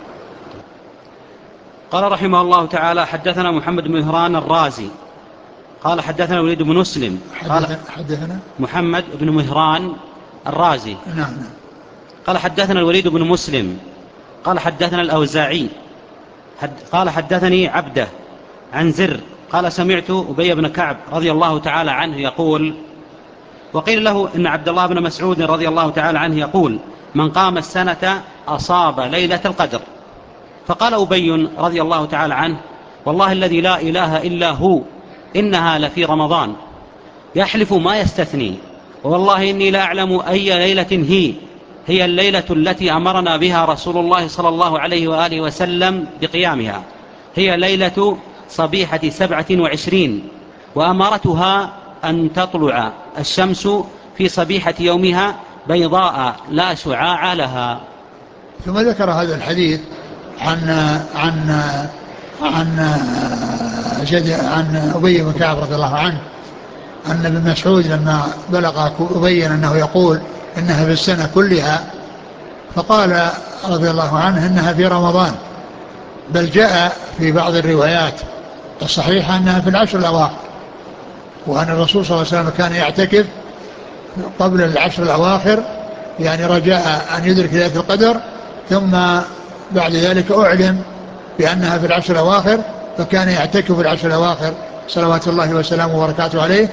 قال رحمه الله تعالى حدثنا محمد بن مهران الرازي قال حدثنا وليد بن مسلم قال حدثنا محمد بن مهران الرازي نعم نعم قال حدثنا الوليد بن مسلم قال حدثنا الأوزاعي حد قال حدثني عبده عن زر قال سمعت أبي بن كعب رضي الله تعالى عنه يقول وقيل له إن عبد الله بن مسعود رضي الله تعالى عنه يقول من قام السنة أصاب ليلة القدر. فقال أبي رضي الله تعالى عنه والله الذي لا إله إلا هو إنها لفي رمضان يحلف ما يستثني والله إني لا أعلم أي ليلة هي هي الليلة التي أمرنا بها رسول الله صلى الله عليه وآله وسلم بقيامها هي ليلة صبيحة سبعة وعشرين وأمرتها أن تطلع الشمس في صبيحة يومها بيضاء لا شعاع لها. ثم ذكر هذا الحديث عن عن عن جد عن أبي بن كعب رضي الله عنه أن ابن مسعود لما بلغ أبي أنه يقول إنها في السنة كلها فقال رضي الله عنه إنها في رمضان، بل جاء في بعض الروايات الصحيحة أنها في العشر الأواخر، وأن الرسول صلى الله عليه وسلم كان يعتكف قبل العشر الأواخر يعني رجاء أن يدرك ليلة القدر، ثم بعد ذلك أعلم بأنها في العشر الأواخر فكان يعتكف في العشر الأواخر صلوات الله وسلامه وبركاته عليه.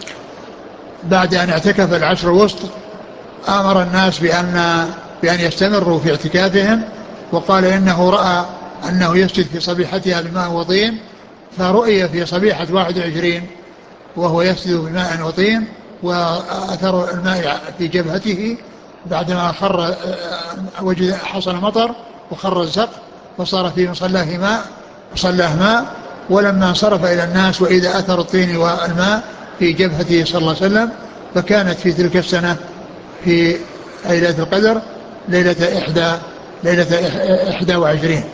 بعد أن اعتكف العشر الوسط أمر الناس بأن, بأن يستمروا في اعتكافهم، وقال إنه رأى أنه يسجد في صبيحتها بماء وطين، فرؤي في صبيحة واحد وعشرين وهو يسجد بماء وطين وأثر الماء في جبهته بعدما خر وجد حصل مطر وخر الزق وصار في مصلاه ماء وصلاه ماء، ولما انصرف إلى الناس وإذا أثر الطين والماء في جبهته صلى الله عليه وسلم، فكانت في تلك السنة في ليلة القدر ليلة إحدى ليلة إحدى وعشرين.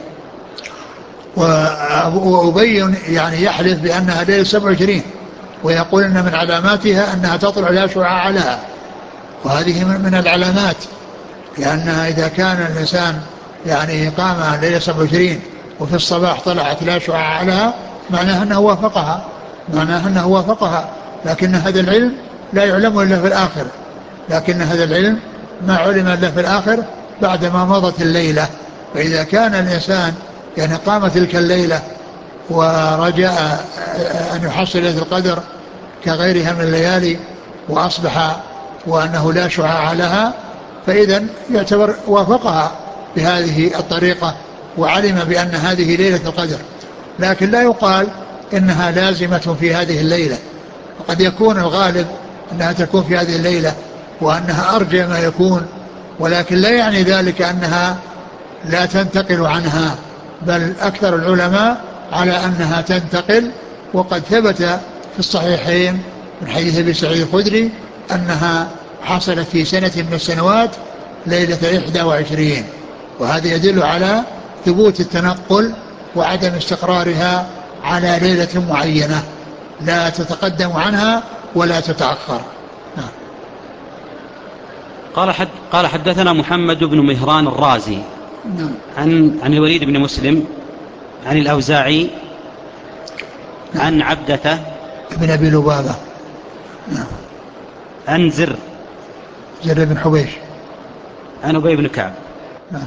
وأبي يعني يحلف بأنها ليلة سبع وعشرين ويقول إن من علاماتها أنها تطلع لا شعاع لها، وهذه من العلامات، لأنها إذا كان الإنسان يعني قام ليلة سبع وعشرين وفي الصباح طلعت لا شعاع لها معناها أنه وافقها معناها أنه وافقها لكن هذا العلم لا يعلم إلا في الآخر، لكن هذا العلم ما علم إلا في الآخر بعدما مضت الليلة. فإذا كان الإنسان يعني قام تلك الليلة ورجاء أن يحصل ليلة القدر كغيرها من الليالي وأصبح وأنه لا شعاع لها، فإذا يعتبر وافقها بهذه الطريقة وعلم بأن هذه ليلة القدر. لكن لا يقال إنها لازمة في هذه الليلة، وقد يكون الغالب أنها تكون في هذه الليلة وأنها أرجى ما يكون، ولكن لا يعني ذلك أنها لا تنتقل عنها، بل أكثر العلماء على أنها تنتقل. وقد ثبت في الصحيحين من حديث أبي سعيد الخدري أنها حصلت في سنة من السنوات ليلة إحدى وعشرين، وهذا يدل على ثبوت التنقل وعدم استقرارها على ليلة معينة لا تتقدم عنها ولا تتأخر. نعم. قال حد قال حدثنا محمد بن مهران الرازي نعم. عن عن الوليد بن مسلم عن الأوزاعي نعم. عن عبدة ابن أبي لبابة. نعم. عن زر زر بن حبيش عن أبي بن كعب. نعم.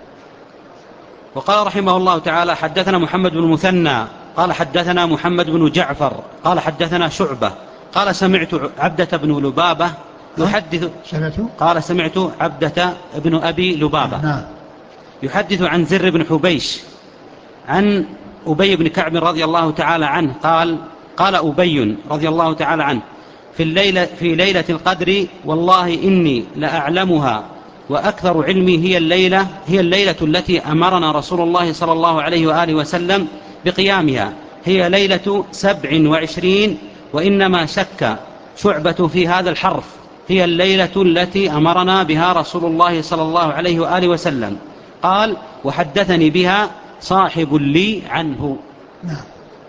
وقال رحمه الله تعالى حدثنا محمد بن المثنى قال حدثنا محمد بن جعفر قال حدثنا شعبة قال سمعت عبدة بن لبابة يحدث سمعت قال سمعت عبدة بن أبي لبابة نعم. يحدث عن زر بن حبيش عن أبي بن كعب رضي الله تعالى عنه قال قال أبي رضي الله تعالى عنه في الليلة في ليلة القدر والله إني لأعلمها وأكثر علمي هي الليلة هي الليلة التي أمرنا رسول الله صلى الله عليه وآله وسلم بقيامها، هي ليلة سبع وعشرين، وإنما شك شعبة في هذا الحرف، هي الليلة التي أمرنا بها رسول الله صلى الله عليه وآله وسلم. قال وحدثني بها صاحب لي عنه. نعم.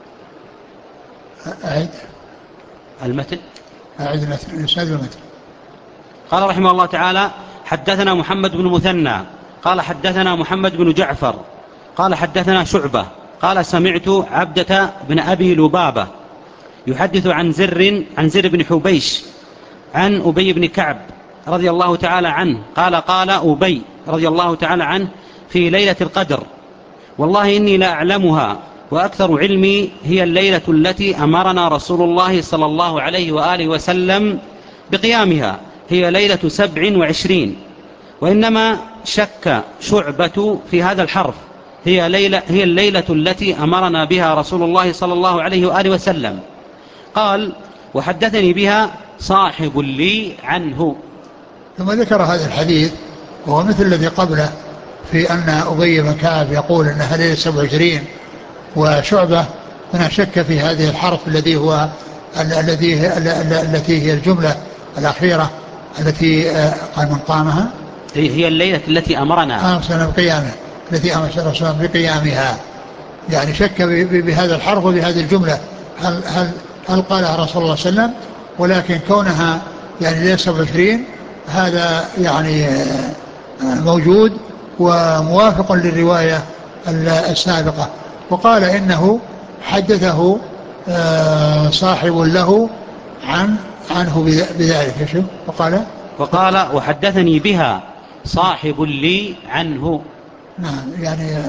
أعد المتن أعد الإسناد والمتن. قال رحمه الله تعالى حدثنا محمد بن مثنى قال حدثنا محمد بن جعفر قال حدثنا شعبة قال سمعت عبدة بن أبي لبابة يحدث عن زر عن زر بن حبيش عن أبي بن كعب رضي الله تعالى عنه قال قال أبي رضي الله تعالى عنه في ليلة القدر والله إني لا أعلمها وأكثر علمي هي الليلة التي أمرنا رسول الله صلى الله عليه وآله وسلم بقيامها، هي ليلة سبع وعشرين، وإنما شك شعبة في هذا الحرف، هي, ليلة هي الليلة التي أمرنا بها رسول الله صلى الله عليه وآله وسلم. قال وحدثني بها صاحب لي عنه. ثم ذكر هذا الحديث وهو مثل الذي قبله في أن أبي بن كعب يقول أنها ليلة سبع وعشرين، وشعبة هنا شك في هذه الحرف الذي هو الذي التي هي الجملة الأخيرة التي قال من قامها هي الليلة التي أمرنا أمرنا بقيامها التي أمرنا رسول الله بقيامها، يعني شك بهذا الحرف وبهذه الجملة هل هل هل قالها رسول الله صلى الله عليه وسلم، ولكن كونها يعني ليلة سبع وعشرين هذا يعني موجود وموافق للرواية السابقة. وقال إنه حدثه صاحب له عن عنه بذلك. شو وقال وقال وحدثني بها صاحب لي عنه. نعم. يعني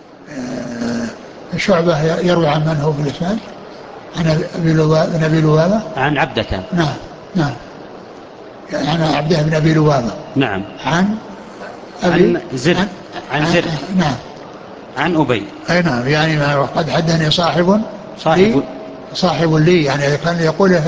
شعبة يروي عن من هو في الإسناد عن أبي لبابة عن عبدة. نعم نعم عن عبده بن أبي لبابة. نعم. عن عن زر عن, عن زر نعم عن أبي. أي نعم. يعني قد حدثني صاحب صاحب لي صاحب لي يعني كان يقوله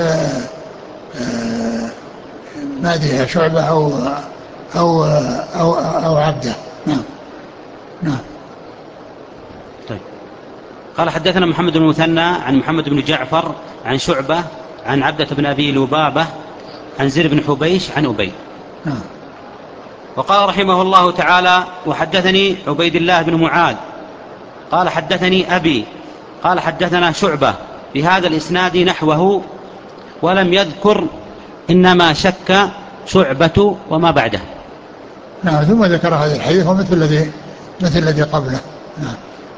ما أدري شعبة أو أو أو, أو عبده. نعم نعم. طيب. قال حدثنا محمد بن المثنى عن محمد بن جعفر عن شعبة عن عبدة بن أبي لبابة عن زر بن حبيش عن أبي. نعم. وقال رحمه الله تعالى وحدثني عبيد الله بن معاذ قال حدثني أبي قال حدثنا شعبة بهذا الإسناد نحوه ولم يذكر إنما شك شعبة وما بعده. نعم. ثم ذكر هذا الحديث ومثل الذي مثل الذي قبله. نعم.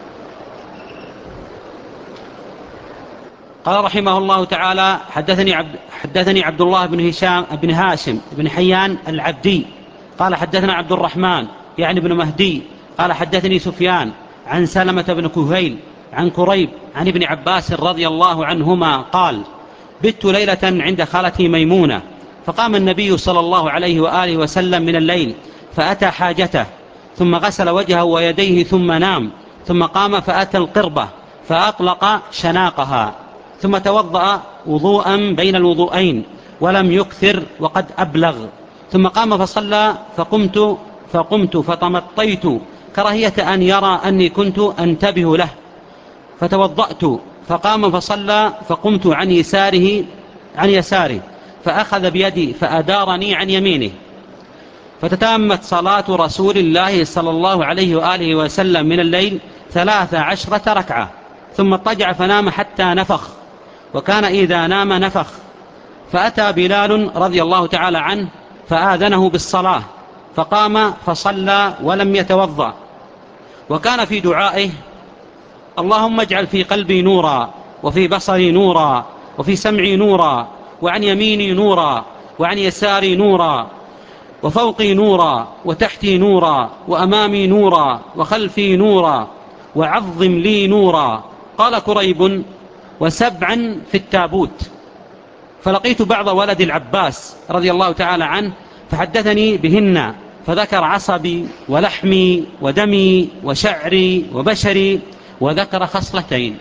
قال رحمه الله تعالى حدثني عبد حدثني عبد الله بن هشام بن هاشم بن حيان العبدي قال حدثنا عبد الرحمن يعني بن مهدي قال حدثني سفيان عن سلمة بن كهيل عن كريب عن ابن عباس رضي الله عنهما قال بت ليلة عند خالتي ميمونة فقام النبي صلى الله عليه وآله وسلم من الليل فأتى حاجته، ثم غسل وجهه ويديه ثم نام، ثم قام فأتى القربة فأطلق شناقها، ثم توضأ وضوءا بين الوضوءين ولم يكثر وقد أبلغ، ثم قام فصلى فقمت فقمت فتمطيت كراهية أن يرى أني كنت أنتبه له، فتوضأت فقام فصلى فقمت عن يساره عن يساره فأخذ بيدي فأدارني عن يمينه، فتتامت صلاة رسول الله صلى الله عليه وآله وسلم من الليل ثلاث عشرة ركعة، ثم اضطجع فنام حتى نفخ، وكان إذا نام نفخ. فأتى بلال رضي الله تعالى عنه فآذنه بالصلاة، فقام فصلى ولم يتوضأ، وكان في دعائه: اللهم اجعل في قلبي نورا، وفي بصري نورا، وفي سمعي نورا، وعن يميني نورا، وعن يساري نورا، وفوقي نورا، وتحتي نورا، وأمامي نورا، وخلفي نورا، وعظم لي نورا. قال كريب: وسبعا في التابوت. فلقيت بعض ولد العباس رضي الله تعالى عنه فحدثني بهن، فذكر عصبي ولحمي ودمي وشعري وبشري، وذكر خصلتين.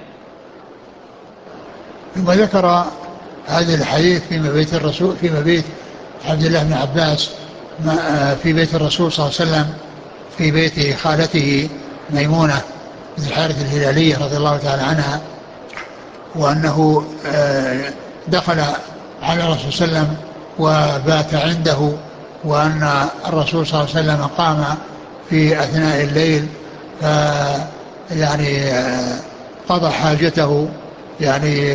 ثم ذكر هذه الحديث في مبيت الرسول في مبيت عبد الله بن عباس في بيت الرسول صلى الله عليه وسلم، في بيت خالته ميمونة بنت الحارث الهلالية رضي الله تعالى عنها، وأنه دخل على الرسول صلى الله عليه وسلم وبات عنده، وأن الرسول صلى الله عليه وسلم قام في أثناء الليل ف يعني قضى حاجته، يعني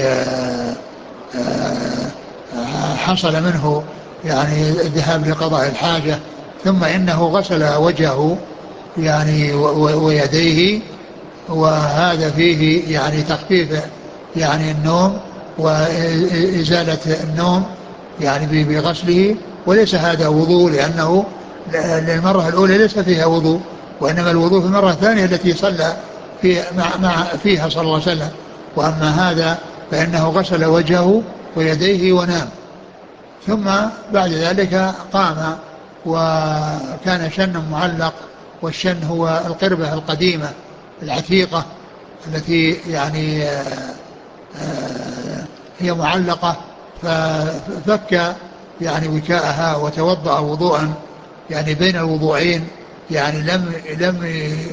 حصل منه يعني الذهاب لقضاء الحاجة، ثم إنه غسل وجهه يعني ويديه، وهذا فيه يعني تخفيف يعني النوم وإزالة النوم يعني بغسله، وليس هذا وضوء، لأنه للمرة الأولى ليس فيها وضوء، وإنما الوضوء في المرة الثانية التي صلى في مع مع فيها صلى الله عليه وسلم. وأما هذا فإنه غسل وجهه ويديه ونام، ثم بعد ذلك قام، وكان شن معلق، والشن هو القربة القديمة العتيقة التي يعني هي معلقة، ففك يعني وكاءها وتوضأ وضوءا يعني بين الوضوءين، يعني لم لم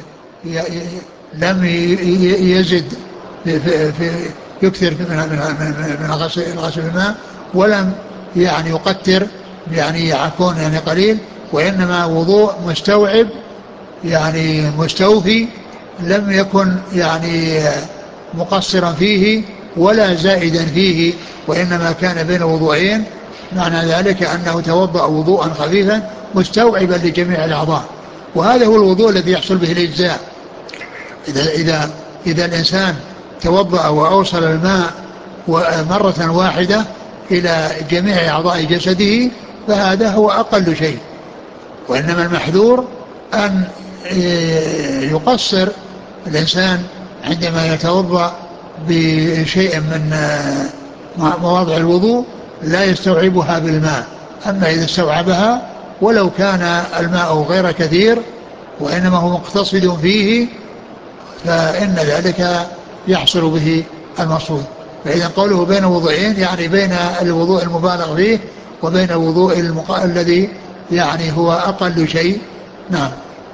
لم يزد في في يكثر من من من غسل الماء، ولم يعني يقتر يعني يكون يعني قليل، وإنما وضوء مستوعب يعني مستوفي، لم يكن يعني مقصرا فيه ولا زائدا فيه، وإنما كان بين وضوءين. معنى ذلك أنه توضأ وضوءا خفيفا مستوعبا لجميع الأعضاء، وهذا هو الوضوء الذي يحصل به الإجزاء. إذا, إذا, إذا الإنسان توضأ وأوصل الماء مرة واحدة إلى جميع أعضاء جسده فهذا هو أقل شيء، وإنما المحذور أن يقصر الإنسان عندما يتوضأ بشيء من مواضع الوضوء لا يستوعبها بالماء. أما إذا استوعبها ولو كان الماء غير كثير وإنما هو مقتصد فيه فإن ذلك يحصل به المقصود. فإذا قوله بين وضوئين يعني بين الوضوء المبالغ فيه وبين الوضوء المق... الذي يعني هو أقل شيء. نعم.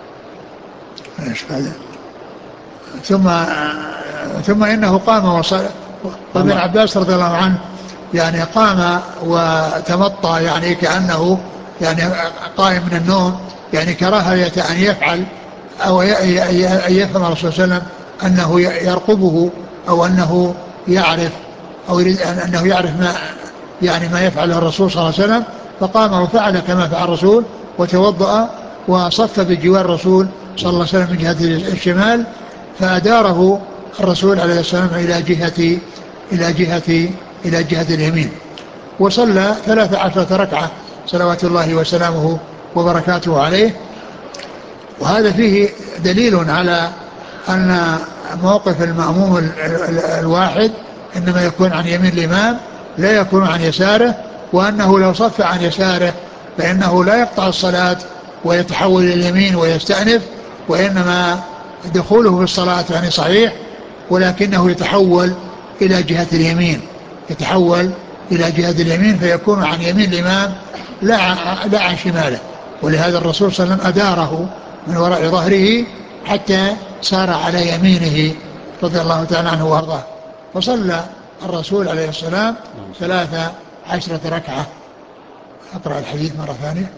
ثم ثم إنه قام وصل، وابن عباس رضي الله عنه يعني قام وتمطى يعني كأنه يعني قائم من النوم، يعني كراهية أن يفعل أو أن يفهم الرسول صلى الله عليه وسلم أنه يرقبه أو أنه يعرف أو يريد أنه يعرف ما يعني ما يفعله الرسول صلى الله عليه وسلم، فقام وفعل كما فعل الرسول وتوضأ وصف بجوار الرسول صلى الله عليه وسلم من جهة الشمال، فأداره الرسول عليه السلام إلى جهة إلى جهة إلى جهة اليمين، وصلى ثلاث عشرة ركعة صلوات الله وسلامه وبركاته عليه. وهذا فيه دليل على أن موقف المأموم الواحد إنما يكون عن يمين الإمام لا يكون عن يساره، وأنه لو صف عن يساره فإنه لا يقطع الصلاة ويتحول إلى اليمين ويستأنف، وإنما دخوله في الصلاة يعني صحيح، ولكنه يتحول إلى جهة اليمين، يتحول إلى جهة اليمين فيكون عن يمين الإمام لا لا عن شماله. ولهذا الرسول صلى الله عليه وسلم أداره من وراء ظهره حتى سار على يمينه رضي الله تعالى عنه وارضاه. فصلى الرسول عليه السلام ثلاث عشرة ركعة. أقرأ الحديث مرة ثانية.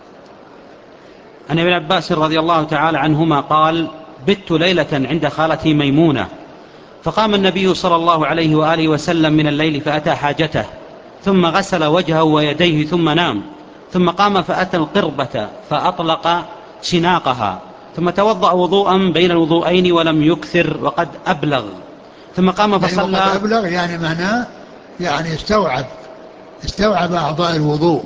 عن ابن عباس رضي الله تعالى عنهما قال: بت ليلة عند خالتي ميمونة، فقام النبي صلى الله عليه وآله وسلم من الليل فأتى حاجته، ثم غسل وجهه ويديه ثم نام، ثم قام فأتى القربة فأطلق شناقها، ثم توضأ وضوءا بين الوضوءين ولم يكثر وقد أبلغ، ثم قام فصلى. يعني وقد أبلغ يعني معناه يعني استوعب استوعب أعضاء الوضوء،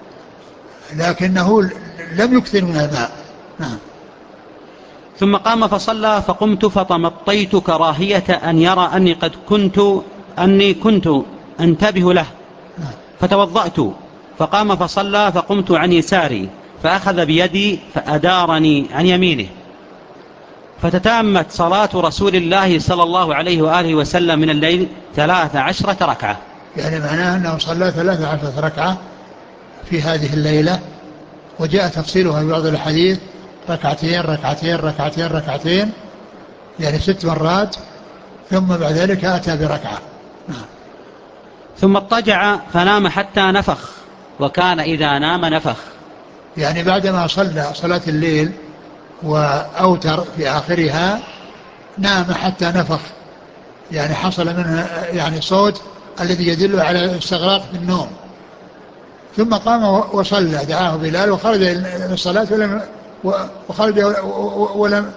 لكنه لم يكثر من الماء. نعم. ثم قام فصلى، فقمت فتمطيت كراهية أن يرى أني قد كنت أني كنت أنتبه له، فتوضأت، فقام فصلى، فقمت عن يساري فأخذ بيدي فأدارني عن يمينه، فتتامت صلاة رسول الله صلى الله عليه وآله وسلم من الليل ثلاث عشرة ركعة. يعني معناه أنه صلى ثلاث عشرة ركعة في هذه الليلة، وجاء تفصيلها في بعض الحديث ركعتين ركعتين ركعتين ركعتين، يعني ست مرات، ثم بعد ذلك أتى بركعة. نعم. ثم اضطجع فنام حتى نفخ، وكان إذا نام نفخ. يعني بعدما صلى صلاة الليل وأوتر في آخرها نام حتى نفخ، يعني حصل منه يعني صوت الذي يدل على استغراق في النوم. ثم قام وصلى، دعاه بلال وخرج للصلاة ولم وخرج ولم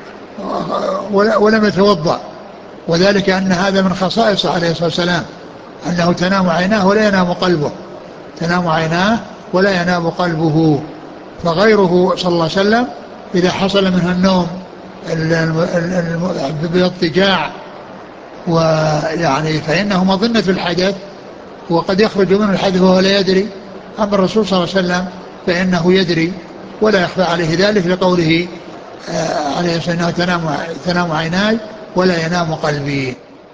ولم يتوضأ، وذلك أن هذا من خصائصه عليه الصلاة والسلام، أنه تنام عيناه ولا ينام قلبه، تنام عيناه ولا ينام قلبه. فغيره صلى الله عليه وسلم إذا حصل منه النوم بالاضطجاع ويعني فإنه مظنة الحدث، وقد يخرج منه الحدث وهو لا يدري. أما الرسول صلى الله عليه وسلم فإنه يدري ولا يخفى عليه ذلك، لقوله عليه الصلاة والسلام تنام, تنام عيناي ولا ينام قلبي.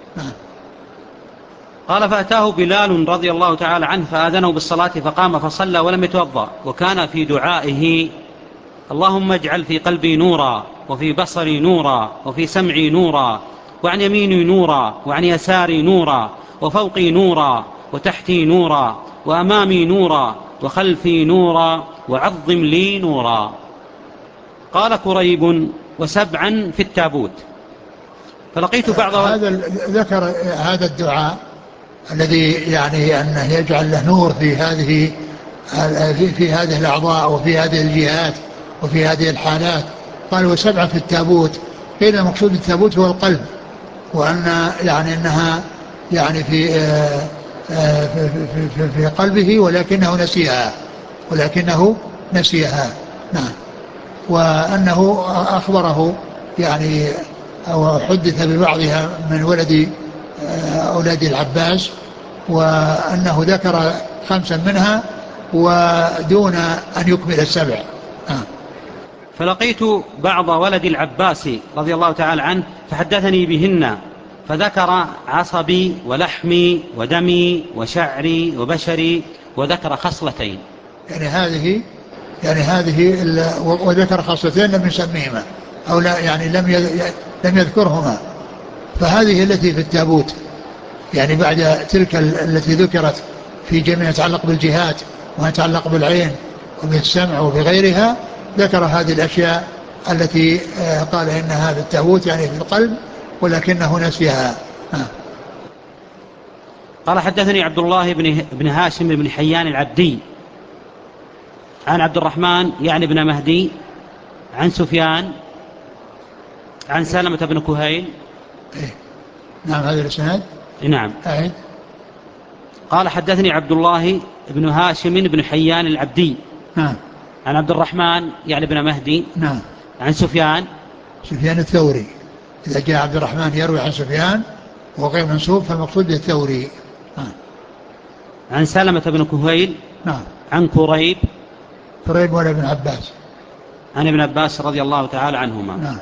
قال: فأتاه بلال رضي الله تعالى عنه فآذنه بالصلاة، فقام فصلى ولم يتوضأ، وكان في دعائه: اللهم اجعل في قلبي نورا، وفي بصري نورا، وفي سمعي نورا، وعن يميني نورا، وعن يساري نورا، وفوقي نورا، وتحتي نورا، وأمامي نورا، وخلفي نورا، وعظم لي نورا. قال كريب: وسبعا في التابوت. فلقيت بعض هذا ذكر هذا الدعاء الذي يعني أنه يجعل له نور في هذه في, في هذه الأعضاء وفي هذه الجهات وفي هذه الحالات. قال: وسبعا في التابوت. قيل المقصود التابوت هو القلب، وأن يعني أنها يعني في في, في, في قلبه ولكنه نسيها ولكنه نسيها. نعم. وأنه أخبره يعني أو حدث ببعضها من ولد أولاد العباس، وأنه ذكر خمسا منها ودون أن يكمل السبع. آه. فلقيت بعض ولد العباس رضي الله تعالى عنه فحدثني بهن، فذكر عصبي ولحمي ودمي وشعري وبشري، وذكر خصلتين. يعني هذه يعني هذه وذكر خصلتين لم يسميهما أو لا يعني لم لم يذكرهما. فهذه التي في التابوت يعني بعد تلك التي ذكرت في جميع يتعلق بالجهات وما يتعلق بالعين وبالسمع وبغيرها، ذكر هذه الأشياء التي قال إنها في التابوت يعني في القلب ولكنه نسيها. قال: حدثني عبد الله بن هاشم بن حيان العبدي عن عبد الرحمن يعني بن مهدي عن سفيان عن سلمة بن كهيل. إيه؟ نعم. هذا الإسناد. نعم. أعيد. قال: حدثني عبد الله بن هاشم بن حيان العبدي. نعم. عن عبد الرحمن يعني بن مهدي. نعم. عن سفيان سفيان الثوري. إذا جاء عبد الرحمن يروي عن سفيان وغير منسوب فالمقصود الثوري. عن سلمة بن كهيل نعم. عن كريب كريب ولا ابن عباس عن ابن عباس رضي الله تعالى عنهما. نعم.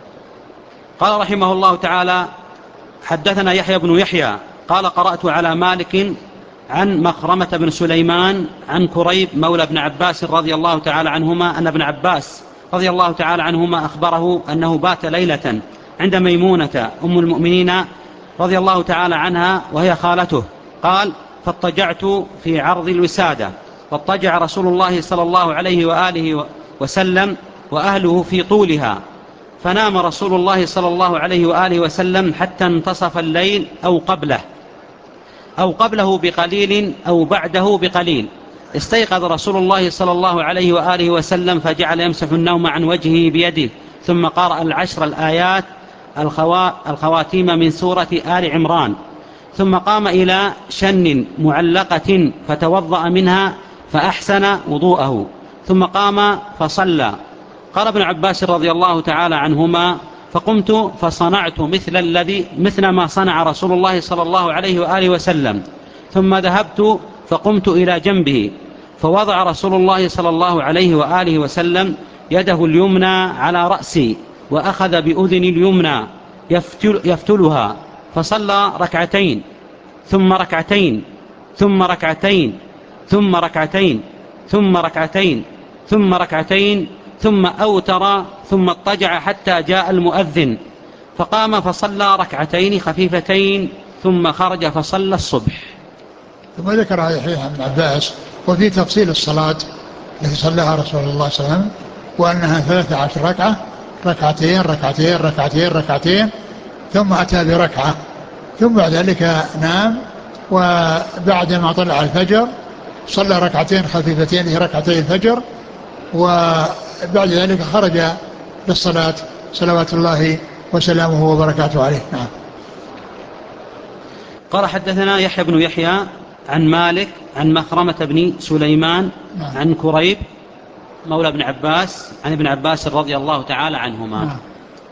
قال رحمه الله تعالى حدثنا يحيى بن يحيى قال قرأت على مالك عن مخرمة بن سليمان عن كريب مولى ابن عباس رضي الله تعالى عنهما أن ابن عباس رضي الله تعالى عنهما أخبره أنه بات ليلة عند ميمونة أم المؤمنين رضي الله تعالى عنها وهي خالته. قال فاضطجعت في عرض الوسادة، فاضطجع رسول الله صلى الله عليه وآله وسلم وأهله في طولها، فنام رسول الله صلى الله عليه وآله وسلم حتى انتصف الليل أو قبله أو قبله بقليل أو بعده بقليل. استيقظ رسول الله صلى الله عليه وآله وسلم فجعل يمسح النوم عن وجهه بيده، ثم قرأ العشر الآيات الخواتيم من سورة آل عمران، ثم قام إلى شن معلقة فتوضأ منها فأحسن وضوءه، ثم قام فصلى. قال ابن عباس رضي الله تعالى عنهما فقمت فصنعت مثل الذي مثل ما صنع رسول الله صلى الله عليه وآله وسلم، ثم ذهبت فقمت إلى جنبه فوضع رسول الله صلى الله عليه وآله وسلم يده اليمنى على رأسي وأخذ بأذن اليمنى يفتل يفتلها، فصلى ركعتين ثم ركعتين ثم ركعتين ثم ركعتين ثم ركعتين ثم ركعتين ثم أوتر، ثم اضطجع حتى جاء المؤذن فقام فصلى ركعتين خفيفتين ثم خرج فصلى الصبح. ثم ذكر هذا حديث ابن عباس وفي تفصيل الصلاة التي صلىها رسول الله صلى الله عليه وسلم وأنها ثلاثة عشر ركعة، ركعتين ركعتين ركعتين ركعتين ثم أتى بركعة، ثم بعد ذلك نام، وبعدما طلع الفجر صلى ركعتين خفيفتين هي ركعتين الفجر، وبعد ذلك خرج للصلاة صلوات الله وسلامه وبركاته عليه. نعم. قال حدثنا يحيى بن يحيى عن مالك عن مخرمة بن سليمان نعم. عن كريب مولى ابن عباس عن ابن عباس رضي الله تعالى عنهما. نعم.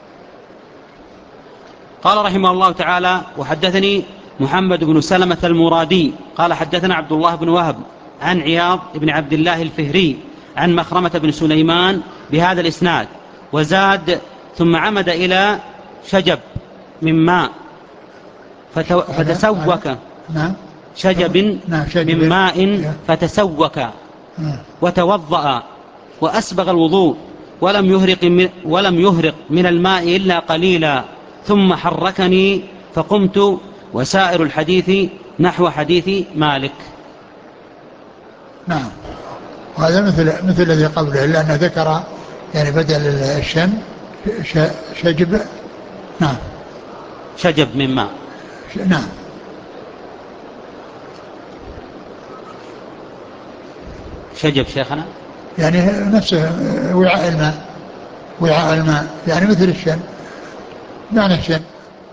قال رحمه الله تعالى وحدثني محمد بن سلمة المرادي قال حدثنا عبد الله بن وهب عن عياض بن عبد الله الفهري عن مخرمة بن سليمان بهذا الإسناد، وزاد ثم عمد إلى شجب من ماء فتو... فتسوك نعم. شجب من ماء فتسوك وتوضأ وأسبغ الوضوء ولم يهرق من, ولم يهرق من الماء إلا قليلا، ثم حركني فقمت، وسائر الحديث نحو حديث مالك. نعم. وهذا مثل مثل الذي قبله إلا أنه ذكر يعني بدل الشن شجب. نعم. شجب من ماء. نعم. شجب شيخنا يعني نفسه وعاء الماء، وعاء الماء يعني مثل الشن، معنى الشن.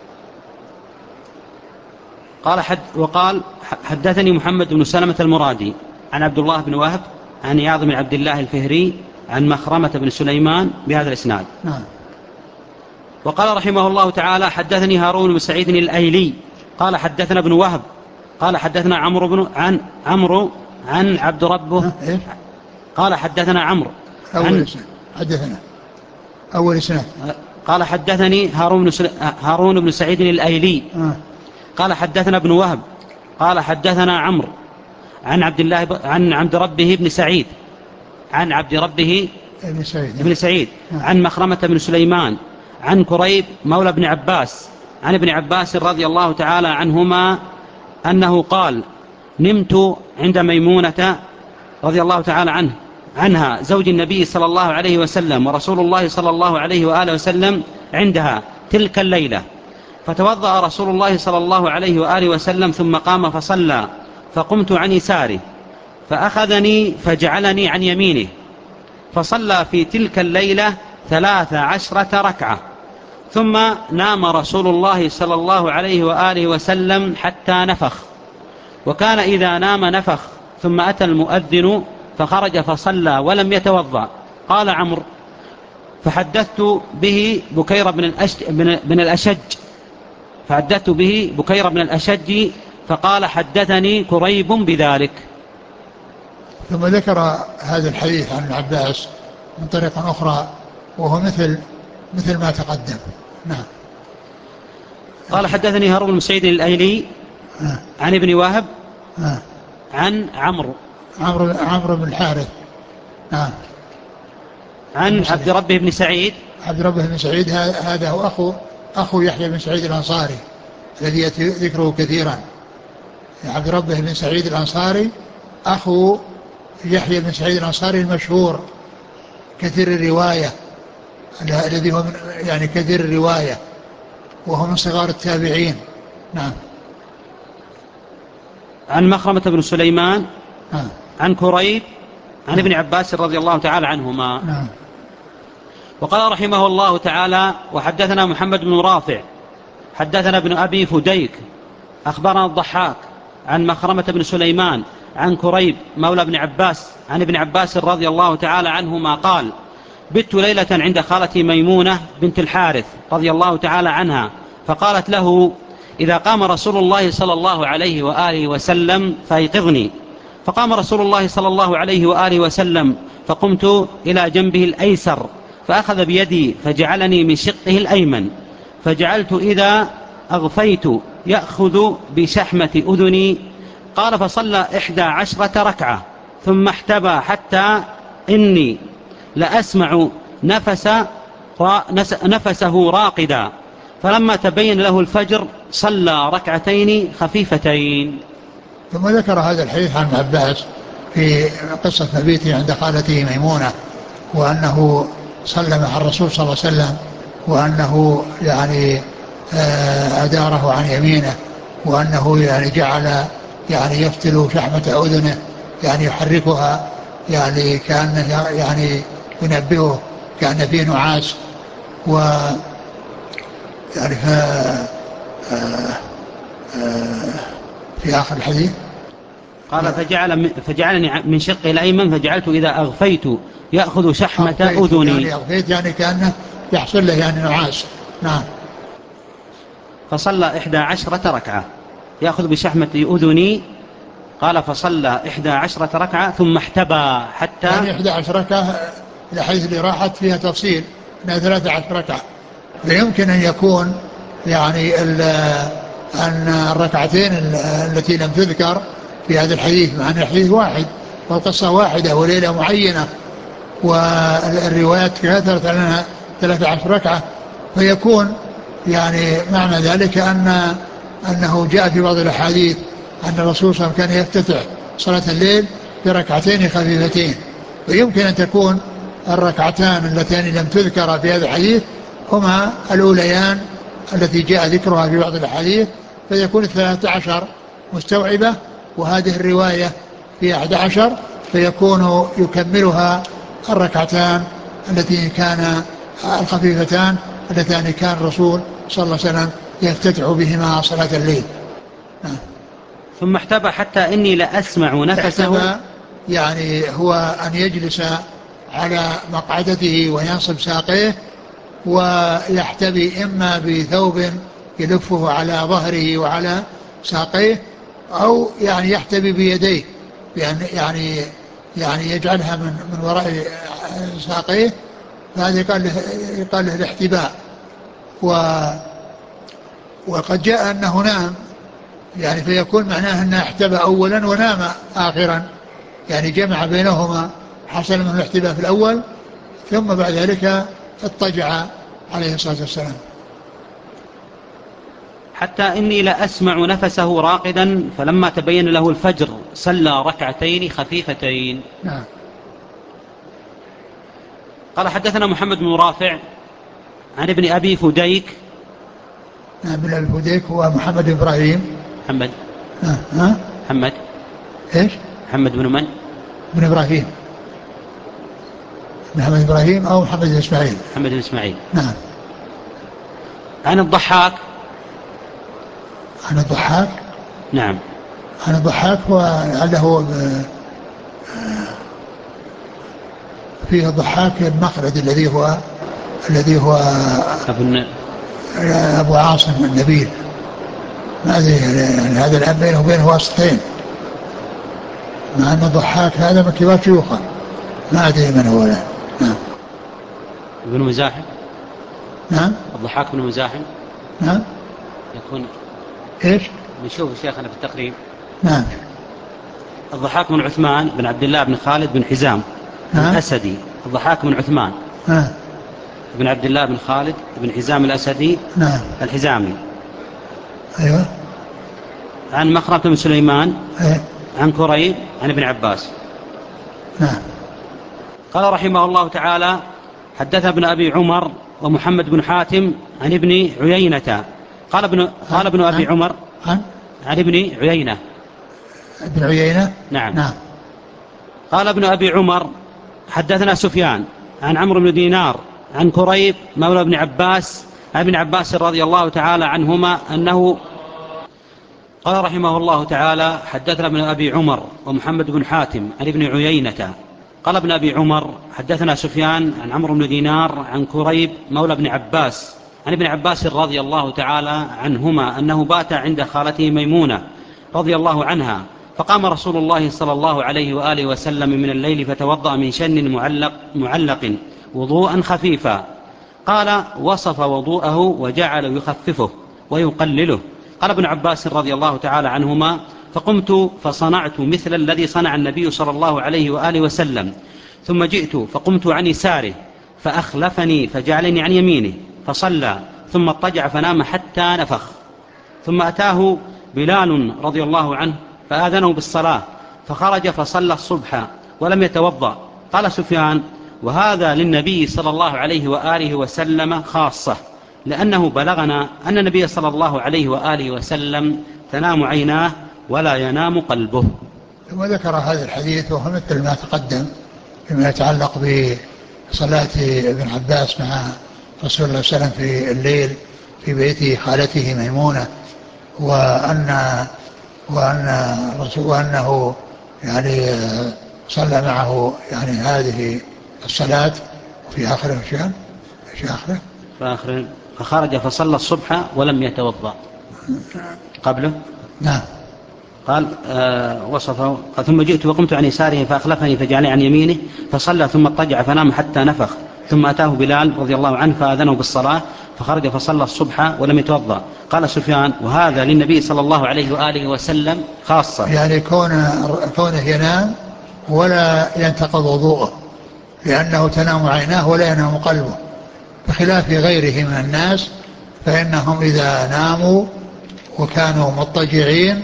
قال حد وقال حدثني محمد بن سلمة المرادي عن عبد الله بن وهب عن عياض بن عبد الله الفهري عن مخرمة بن سليمان بهذا الإسناد. نعم. وقال رحمه الله تعالى حدثني هارون بن سعيد الأيلي قال حدثنا ابن وهب قال حدثنا عمرو بن عن عمرو عن عبد ربه قال حدثنا عمرو أول إسناد حدثنا أول إسناد قال حدثني هارون بن سل... هارون بن سعيد الأيلي آه. قال حدثنا ابن وهب قال حدثنا عمرو عن عبد الله ب... عن عبد ربه بن سعيد عن عبد ربه ابن سعيد بن سعيد آه. عن مخرمة بن سليمان عن كريب مولى ابن عباس عن ابن عباس رضي الله تعالى عنهما أنه قال نمت عند ميمونة رضي الله تعالى عنه عنها زوج النبي صلى الله عليه وسلم ورسول الله صلى الله عليه وآله وسلم عندها تلك الليلة، فتوضأ رسول الله صلى الله عليه وآله وسلم ثم قام فصلى، فقمت عن يساره فأخذني فجعلني عن يمينه، فصلى في تلك الليلة ثلاث عشرة ركعة، ثم نام رسول الله صلى الله عليه وآله وسلم حتى نفخ، وكان إذا نام نفخ، ثم أتى المؤذن فخرج فصلى ولم يتوضأ. قال عمرو فحدثت به بكير بن الأشج, بن الأشج فحدثت به بكير بن الأشج فقال حدثني كريب بذلك. ثم ذكر هذا الحديث عن ابن عباس من طريق أخرى وهو مثل مثل ما تقدم. نعم. قال حدثني هارون بن سعيد الأيلي آه. عن ابن وهب آه. عن عمرو عمرو عمرو بن الحارث. نعم. عن عبد ربه بن سعيد. عبد ربه بن سعيد هذا هو أخو أخو يحيى بن سعيد الأنصاري الذي يأتي ذكره كثيرا. عبد ربه بن سعيد الأنصاري أخو يحيى بن سعيد الأنصاري المشهور كثير الرواية، الذي هو يعني كثير الرواية، وهو من صغار التابعين. نعم. عن مخرمة بن سليمان. نعم. عن كريب عن نعم. ابن عباس رضي الله تعالى عنهما. نعم. وقال رحمه الله تعالى: وحدثنا محمد بن رافع حدثنا ابن أبي فديك أخبرنا الضحاك عن مخرمة بن سليمان عن كريب مولى ابن عباس عن ابن عباس رضي الله تعالى عنهما قال: بت ليلة عند خالتي ميمونة بنت الحارث رضي الله تعالى عنها، فقالت له: إذا قام رسول الله صلى الله عليه وآله وسلم فأيقظني. فقام رسول الله صلى الله عليه وآله وسلم، فقمت إلى جنبه الأيسر فأخذ بيدي فجعلني من شقه الأيمن، فجعلت إذا أغفيت يأخذ بشحمة أذني. قال: فصلى إحدى عشرة ركعة ثم احتبى حتى إني لأسمع نفس نفسه راقدا، فلما تبين له الفجر صلى ركعتين خفيفتين. ثم ذكر هذا الحديث عن ابن عباس في قصة مبيته عند خالته ميمونة، وأنه صلى مع الرسول صلى الله عليه وسلم، وأنه يعني أداره عن يمينه، وأنه يعني جعل يعني يفتل شحمة أذنه، يعني يحركها، يعني كأنه يعني ينبهه كأن فيه نعاس. و يعني ف في آخر الحديث قال: فجعل فجعلني من شقه الأيمن فجعلت إذا أغفيت يأخذ شحمة أذني. يعني أغفيت يعني كأنه يحصل له يعني نعاس. نعم. فصلى إحدى عشرة ركعة يأخذ بشحمة أذني. قال: فصلى إحدى عشرة ركعة ثم احتبى حتى يعني إحدى عشرة ركعة الحديث اللي راحت فيها تفصيل أنها ثلاثة عشر ركعة، فيمكن أن يكون يعني أن الركعتين التي لم تذكر في هذا الحديث، مع أن الحديث واحد والقصة واحدة وليلة معينة والروايات كثرت لنا ثلاثة عشر ركعة، فيكون يعني معنى ذلك أن أنه جاء في بعض الأحاديث أن الرسول صلى الله عليه وسلم كان يفتتح صلاة الليل بركعتين خفيفتين، ويمكن أن تكون الركعتان اللتان لم تذكر في هذا الحديث هما الأوليان التي جاء ذكرها في بعض الأحاديث، فيكون الثلاثة عشر مستوعبة، وهذه الرواية في أحد عشر فيكون يكملها الركعتان التي كان الخفيفتان اللتان كان الرسول صلى الله عليه وسلم يفتتح بهما صلاة الليل. ثم احتبى حتى إني لأسمع نفسه. يعني هو أن يجلس على مقعدته وينصب ساقيه ويحتبي إما بثوب يلفه على ظهره وعلى ساقيه، أو يعني يحتبي بيديه، يعني يعني يعني يجعلها من من وراء ساقيه، فهذا يقال له يقال له الاحتباء. و وقد جاء أنه نام، يعني فيكون معناه أنه احتبى أولا ونام آخرا، يعني جمع بينهما، حصل منه الاحتباء في الأول ثم بعد ذلك اضطجع عليه الصلاة والسلام. حتى إني لأسمع نفسه راقدا، فلما تبين له الفجر صلى ركعتين خفيفتين. نعم. قال: حدثنا محمد بن رافع عن ابن أبي فديك. نعم. ابن أبي فديك هو محمد بن إبراهيم. محمد ها ها محمد إيش؟ محمد بن من؟ بن إبراهيم، محمد إبراهيم أو محمد بن إسماعيل. محمد بن إسماعيل. نعم. عن الضحاك. عن الضحاك. نعم. عن الضحاك هو له فيه الضحاك المخلد الذي هو الذي هو ابن أبو عاصم النبيل. ما أدري يعني هذا الآن بينه وبينه واسطين، مع أن الضحاك هذا من كبار شيوخه، ما أدري من هو له. نعم. ابن مزاحم. نعم. الضحاك بن مزاحم. نعم. يكون إيش؟ نشوف شيخنا في التقريب. نعم. الضحاك بن عثمان بن عبد الله بن خالد بن حزام. نعم. الأسدي. الضحاك بن عثمان. نعم. بن عبد الله بن خالد بن حزام الأسدي. نعم. الحزامي. أيوة. عن مخرمة بن سليمان. أيوة. عن كريب عن ابن عباس. نعم. قال رحمه الله تعالى: حدثنا ابن أبي عمر ومحمد بن حاتم عن ابن عيينة. قال ابن, قال ابن أبي عمر عن, عن ابن عيينة. ابن عيينة. نعم. نعم. قال ابن أبي عمر: حدثنا سفيان عن عمرو بن دينار عن كريب مولى ابن عباس عن ابن عباس رضي الله تعالى عنهما أنه قال رحمه الله تعالى: حدثنا ابن أبي عمر ومحمد بن حاتم عن ابن عيينة. قال ابن أبي عمر: حدثنا سفيان عن عمرو بن دينار عن كريب مولى ابن عباس عن ابن عباس رضي الله تعالى عنهما أنه بات عند خالته ميمونة رضي الله عنها، فقام رسول الله صلى الله عليه وآله وسلم من الليل فتوضأ من شن معلق, معلق وضوءا خفيفا. قال: وصف وضوءه وجعل يخففه ويقلله. قال ابن عباس رضي الله تعالى عنهما: فقمت فصنعت مثل الذي صنع النبي صلى الله عليه وآله وسلم، ثم جئت فقمت عن يساره فأخلفني فجعلني عن يمينه فصلى، ثم اضطجع فنام حتى نفخ، ثم أتاه بلال رضي الله عنه فآذنه بالصلاة فخرج فصلى الصبح ولم يتوضأ. قال سفيان: وهذا للنبي صلى الله عليه وآله وسلم خاصة، لأنه بلغنا أن النبي صلى الله عليه وآله وسلم تنام عيناه ولا ينام قلبه. وذكر هذا الحديث وهو مثل ما تقدم فيما يتعلق بصلاة ابن عباس مع رسول الله صلى الله عليه وسلم في الليل في بيت خالته ميمونة، وأن وأن وأنه يعني صلى معه يعني هذه الصلاة في آخر الشهر في آخره فآخر فخرج فصلى الصبح ولم يتوضأ قبله. نعم. قال آه وصفه: ثم جئت وقمت عن يساره فأخلفني فجعلني عن يمينه فصلى ثم اضطجع فنام حتى نفخ، ثم أتاه بلال رضي الله عنه فآذنه بالصلاة فخرج فصلى الصبح ولم يتوضأ. قال سفيان: وهذا للنبي صلى الله عليه وآله وسلم خاصة، يعني كونه, كونه ينام ولا ينتقض وضوءه، لأنه تنام عيناه ولا ينام قلبه، بخلاف غيره من الناس فإنهم إذا ناموا وكانوا مضطجعين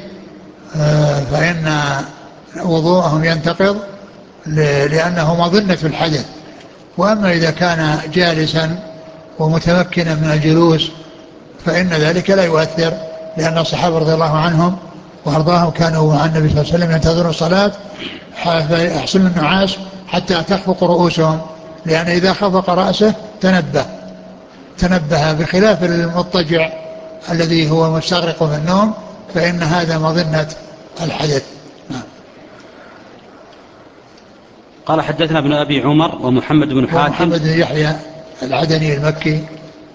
فإن وضوءهم ينتقض لأنه مظنة الحدث. وأما إذا كان جالسا ومتمكنا من الجلوس فإن ذلك لا يؤثر، لأن الصحابة رضي الله عنهم وأرضاهم كانوا مع النبي صلى الله عليه وسلم ينتظرون الصلاة فيحصل النعاس حتى تخفق رؤوسهم، لأن إذا خفق رأسه تنبه تنبه بخلاف المضطجع الذي هو مستغرق في النوم، فإن هذا مظنة الحدث. قال: حدثنا ابن أبي عمر ومحمد بن حاتم ومحمد بن يحيى العدني المكي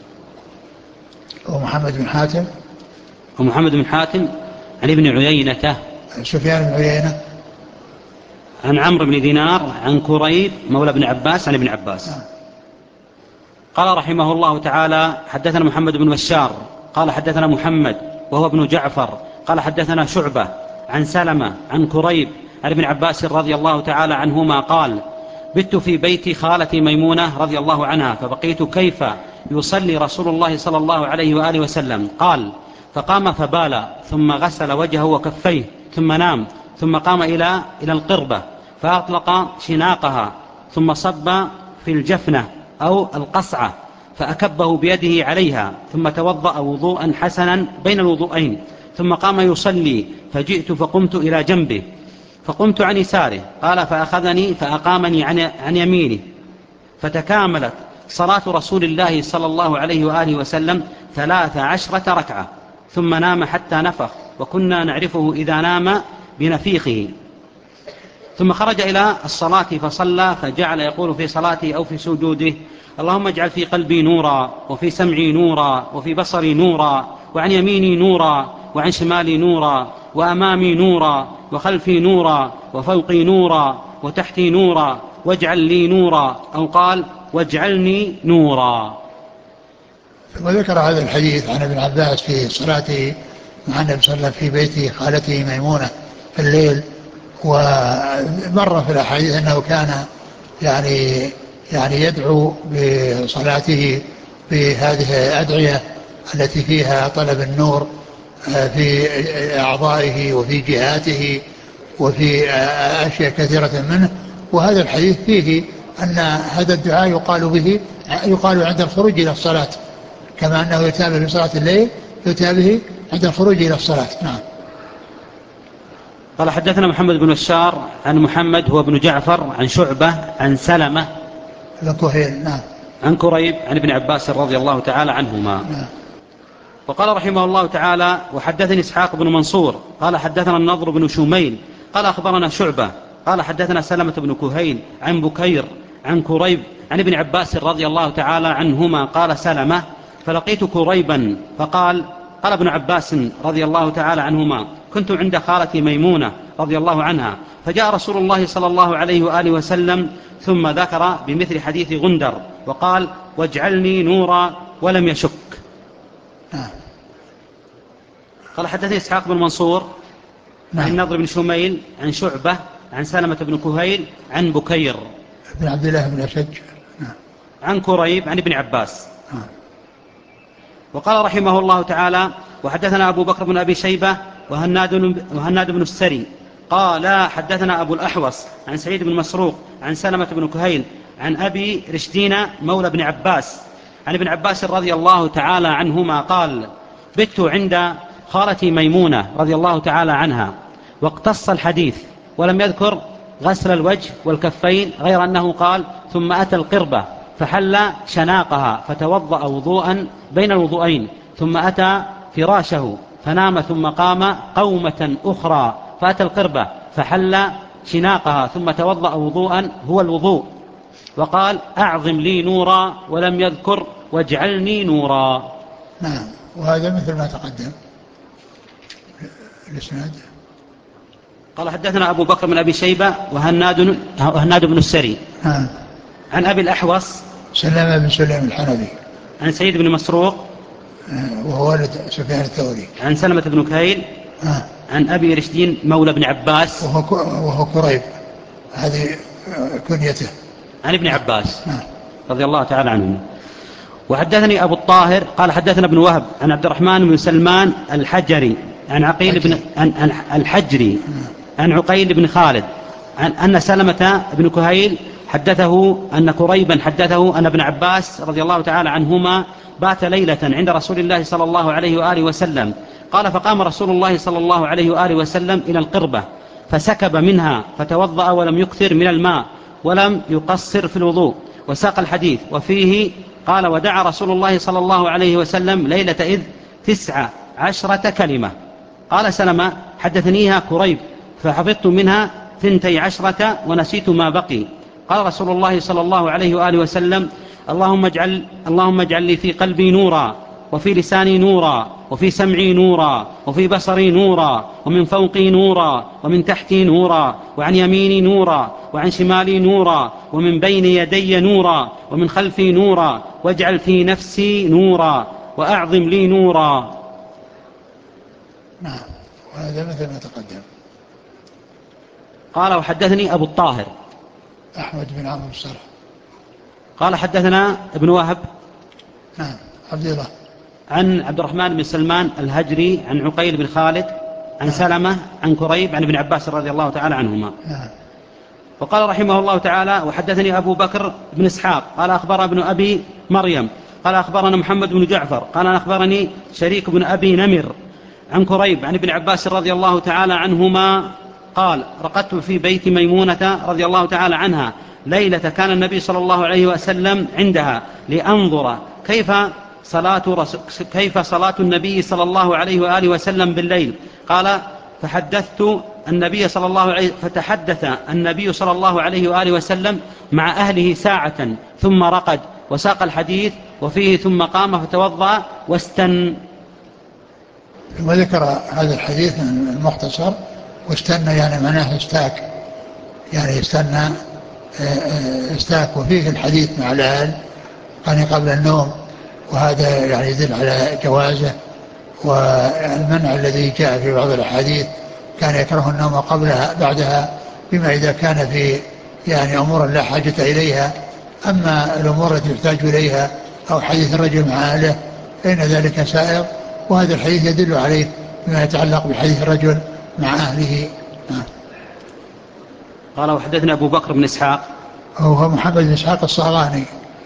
ومحمد بن حاتم ومحمد بن حاتم عن ابن عيينة سفيان بن عيينة عن عمرو بن دينار عن كريب مولى ابن عباس عن ابن عباس. قال رحمه الله تعالى: حدثنا محمد بن بشار قال حدثنا محمد وهو ابن جعفر قال حدثنا شعبة عن سلمة عن كريب عن ابن عباس رضي الله تعالى عنهما قال: بت في بيت خالتي ميمونة رضي الله عنها فبقيت كيف يصلي رسول الله صلى الله عليه وآله وسلم. قال: فقام فبال ثم غسل وجهه وكفيه ثم نام، ثم قام إلى إلى القربة فأطلق شناقها ثم صب في الجفنة أو القصعة فأكبه بيده عليها، ثم توضأ وضوءا حسنا بين الوضوءين، ثم قام يصلي فجئت فقمت إلى جنبه فقمت عن يساره. قال: فأخذني فأقامني عن يمينه فتكاملت صلاة رسول الله صلى الله عليه وآله وسلم ثلاث عشرة ركعة، ثم نام حتى نفخ، وكنا نعرفه إذا نام بنفيخه. ثم خرج إلى الصلاة فصلى فجعل يقول في صلاته أو في سجوده: اللهم اجعل في قلبي نورا وفي سمعي نورا وفي بصري نورا وعن يميني نورا وعن شمالي نورا، وأمامي نورا، وخلفي نورا، وفوقي نورا، وتحتي نورا، واجعل لي نورا، أو قال واجعلني نورا. وذكر هذا الحديث عن ابن عباس في صلاته مع النبي صلى الله عليه وسلم في بيت خالته ميمونة في الليل. ومر في الأحاديث أنه كان يعني يعني يدعو بصلاته بهذه الأدعية التي فيها طلب النور في أعضائه وفي جهاته وفي أشياء كثيرة منه. وهذا الحديث فيه أن هذا الدعاء يقال به يقال عند الخروج إلى الصلاة، كما أنه يتابع في صلاة الليل يتابه عند الخروج إلى الصلاة. نعم. قال حدثنا محمد بن بشار عن محمد هو بن جعفر عن شعبة عن سلمة الكهيل نعم عن كريب عن ابن عباس رضي الله تعالى عنهما. نعم. وقال رحمه الله تعالى وحدثني إسحاق بن منصور قال حدثنا النضر بن شميل قال أخبرنا شعبة قال حدثنا سلمة بن كهيل عن بكير عن كريب عن ابن عباس رضي الله تعالى عنهما. قال سلمة فلقيت كريبا فقال قال ابن عباس رضي الله تعالى عنهما كنت عند خالتي ميمونة رضي الله عنها فجاء رسول الله صلى الله عليه وآله وسلم ثم ذكر بمثل حديث غندر وقال واجعلني نورا ولم يشك. قال حدثني إسحاق بن منصور عن النضر بن شميل عن شعبة عن سلمة بن كهيل عن بكير بن عبد الله بن أشج عن كريب عن ابن عباس. وقال رحمه الله تعالى وحدثنا أبو بكر بن أبي شيبة وهناد, وهناد بن السري قال حدثنا أبو الأحوص عن سعيد بن مسروق عن سلمة بن كهيل عن أبي رشدين مولى بن عباس عن ابن عباس رضي الله تعالى عنهما قال بت عند خالتي ميمونة رضي الله تعالى عنها واقتص الحديث ولم يذكر غسل الوجه والكفين غير أنه قال ثم أتى القربة فحل شناقها فتوضأ وضوءا بين الوضوءين ثم أتى فراشه فنام ثم قام قومة أخرى فأتى القربة فحل شناقها ثم توضأ وضوءا هو الوضوء وقال أعظم لي نورا ولم يذكر واجعلني نورا. نعم. وهذا مثل ما تقدم الإسناد. قال حدثنا أبو بكر بن أبي شيبة وهناد, وهناد بن السري نعم. عن أبي الأحوص سلام بن سليم الحنبي عن سعيد بن مسروق وهو ولد سفيان الثوري عن سلمة بن كهيل آه. عن أبي رشدين مولى بن عباس وهو, وهو كريب هذه كنيته عن ابن عباس آه. رضي الله تعالى عنه. وحدثني أبو الطاهر قال حدثنا ابن وهب عن عبد الرحمن بن سلمان الحجري عن عقيل بن عن الحجري عن عقيل بن خالد عن أن سلمة بن كهيل حدثه أن كريبا حدثه أن ابن عباس رضي الله تعالى عنهما بات ليلة عند رسول الله صلى الله عليه وآله وسلم. قال فقام رسول الله صلى الله عليه وآله وسلم إلى القربة فسكب منها فتوضأ ولم يكثر من الماء ولم يقصر في الوضوء وساق الحديث وفيه قال ودعا رسول الله صلى الله عليه وسلم ليلة إذ تسع عشرة كلمة. قال سلمة حدثنيها كريب فحفظت منها ثنتي عشرة ونسيت ما بقي. قال رسول الله صلى الله عليه وآله وسلم اللهم اجعل, اللهم اجعل لي في قلبي نورا وفي لساني نورا وفي سمعي نورا وفي بصري نورا ومن فوقي نورا ومن تحتي نورا وعن يميني نورا وعن شمالي نورا ومن بين يدي نورا ومن خلفي نورا واجعل في نفسي نورا وأعظم لي نورا. نعم. وهذا مثل ما تقدم. قال وحدثني أبو الطاهر أحمد بن عمرو الصرح قال حدثنا ابن وهب نعم عبد الله عن عبد الرحمن بن سلمان الهجري عن عقيل بن خالد عن نعم. سلمة عن كريب عن ابن عباس رضي الله تعالى عنهما. نعم. وقال رحمه الله تعالى وحدثني أبو بكر بن إسحاق قال أخبر ابن أبي مريم قال أخبرنا محمد بن جعفر قال أخبرني شريك بن أبي نمر عن كريب عن ابن عباس رضي الله تعالى عنهما قال رقدت في بيت ميمونة رضي الله تعالى عنها ليلة كان النبي صلى الله عليه وسلم عندها لأنظر كيف صلاة, كيف صلاة النبي صلى الله عليه وآله وسلم بالليل. قال فحدثت النبي صلى الله عليه فتحدث النبي صلى الله عليه وآله وسلم مع أهله ساعة ثم رقد وساق الحديث وفيه ثم قام فتوضأ واستن. ثم ذكر هذا الحديث المختصر واستنى، يعني معناه استاك، يعني استنى استاك. وفيه الحديث مع الأهل يعني قبل النوم، وهذا يعني يدل على جوازه. والمنع الذي جاء في بعض الأحاديث كان يكره النوم قبلها بعدها، بما إذا كان في يعني أمور لا حاجة إليها. أما الأمور التي يحتاج إليها أو حديث الرجل مع أهله فإن ذلك سائر، وهذا الحديث يدل عليه فيما يتعلق بحديث الرجل مع أهله. قال وحدثنا أبو بكر بن إسحاق، هو محمد بن إسحاق الصغاني،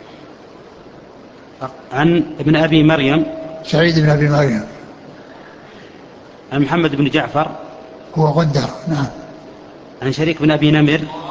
عن ابن أبي مريم سعيد بن أبي مريم، عن محمد بن جعفر هو غندر. نعم. عن شريك بن أبي نمر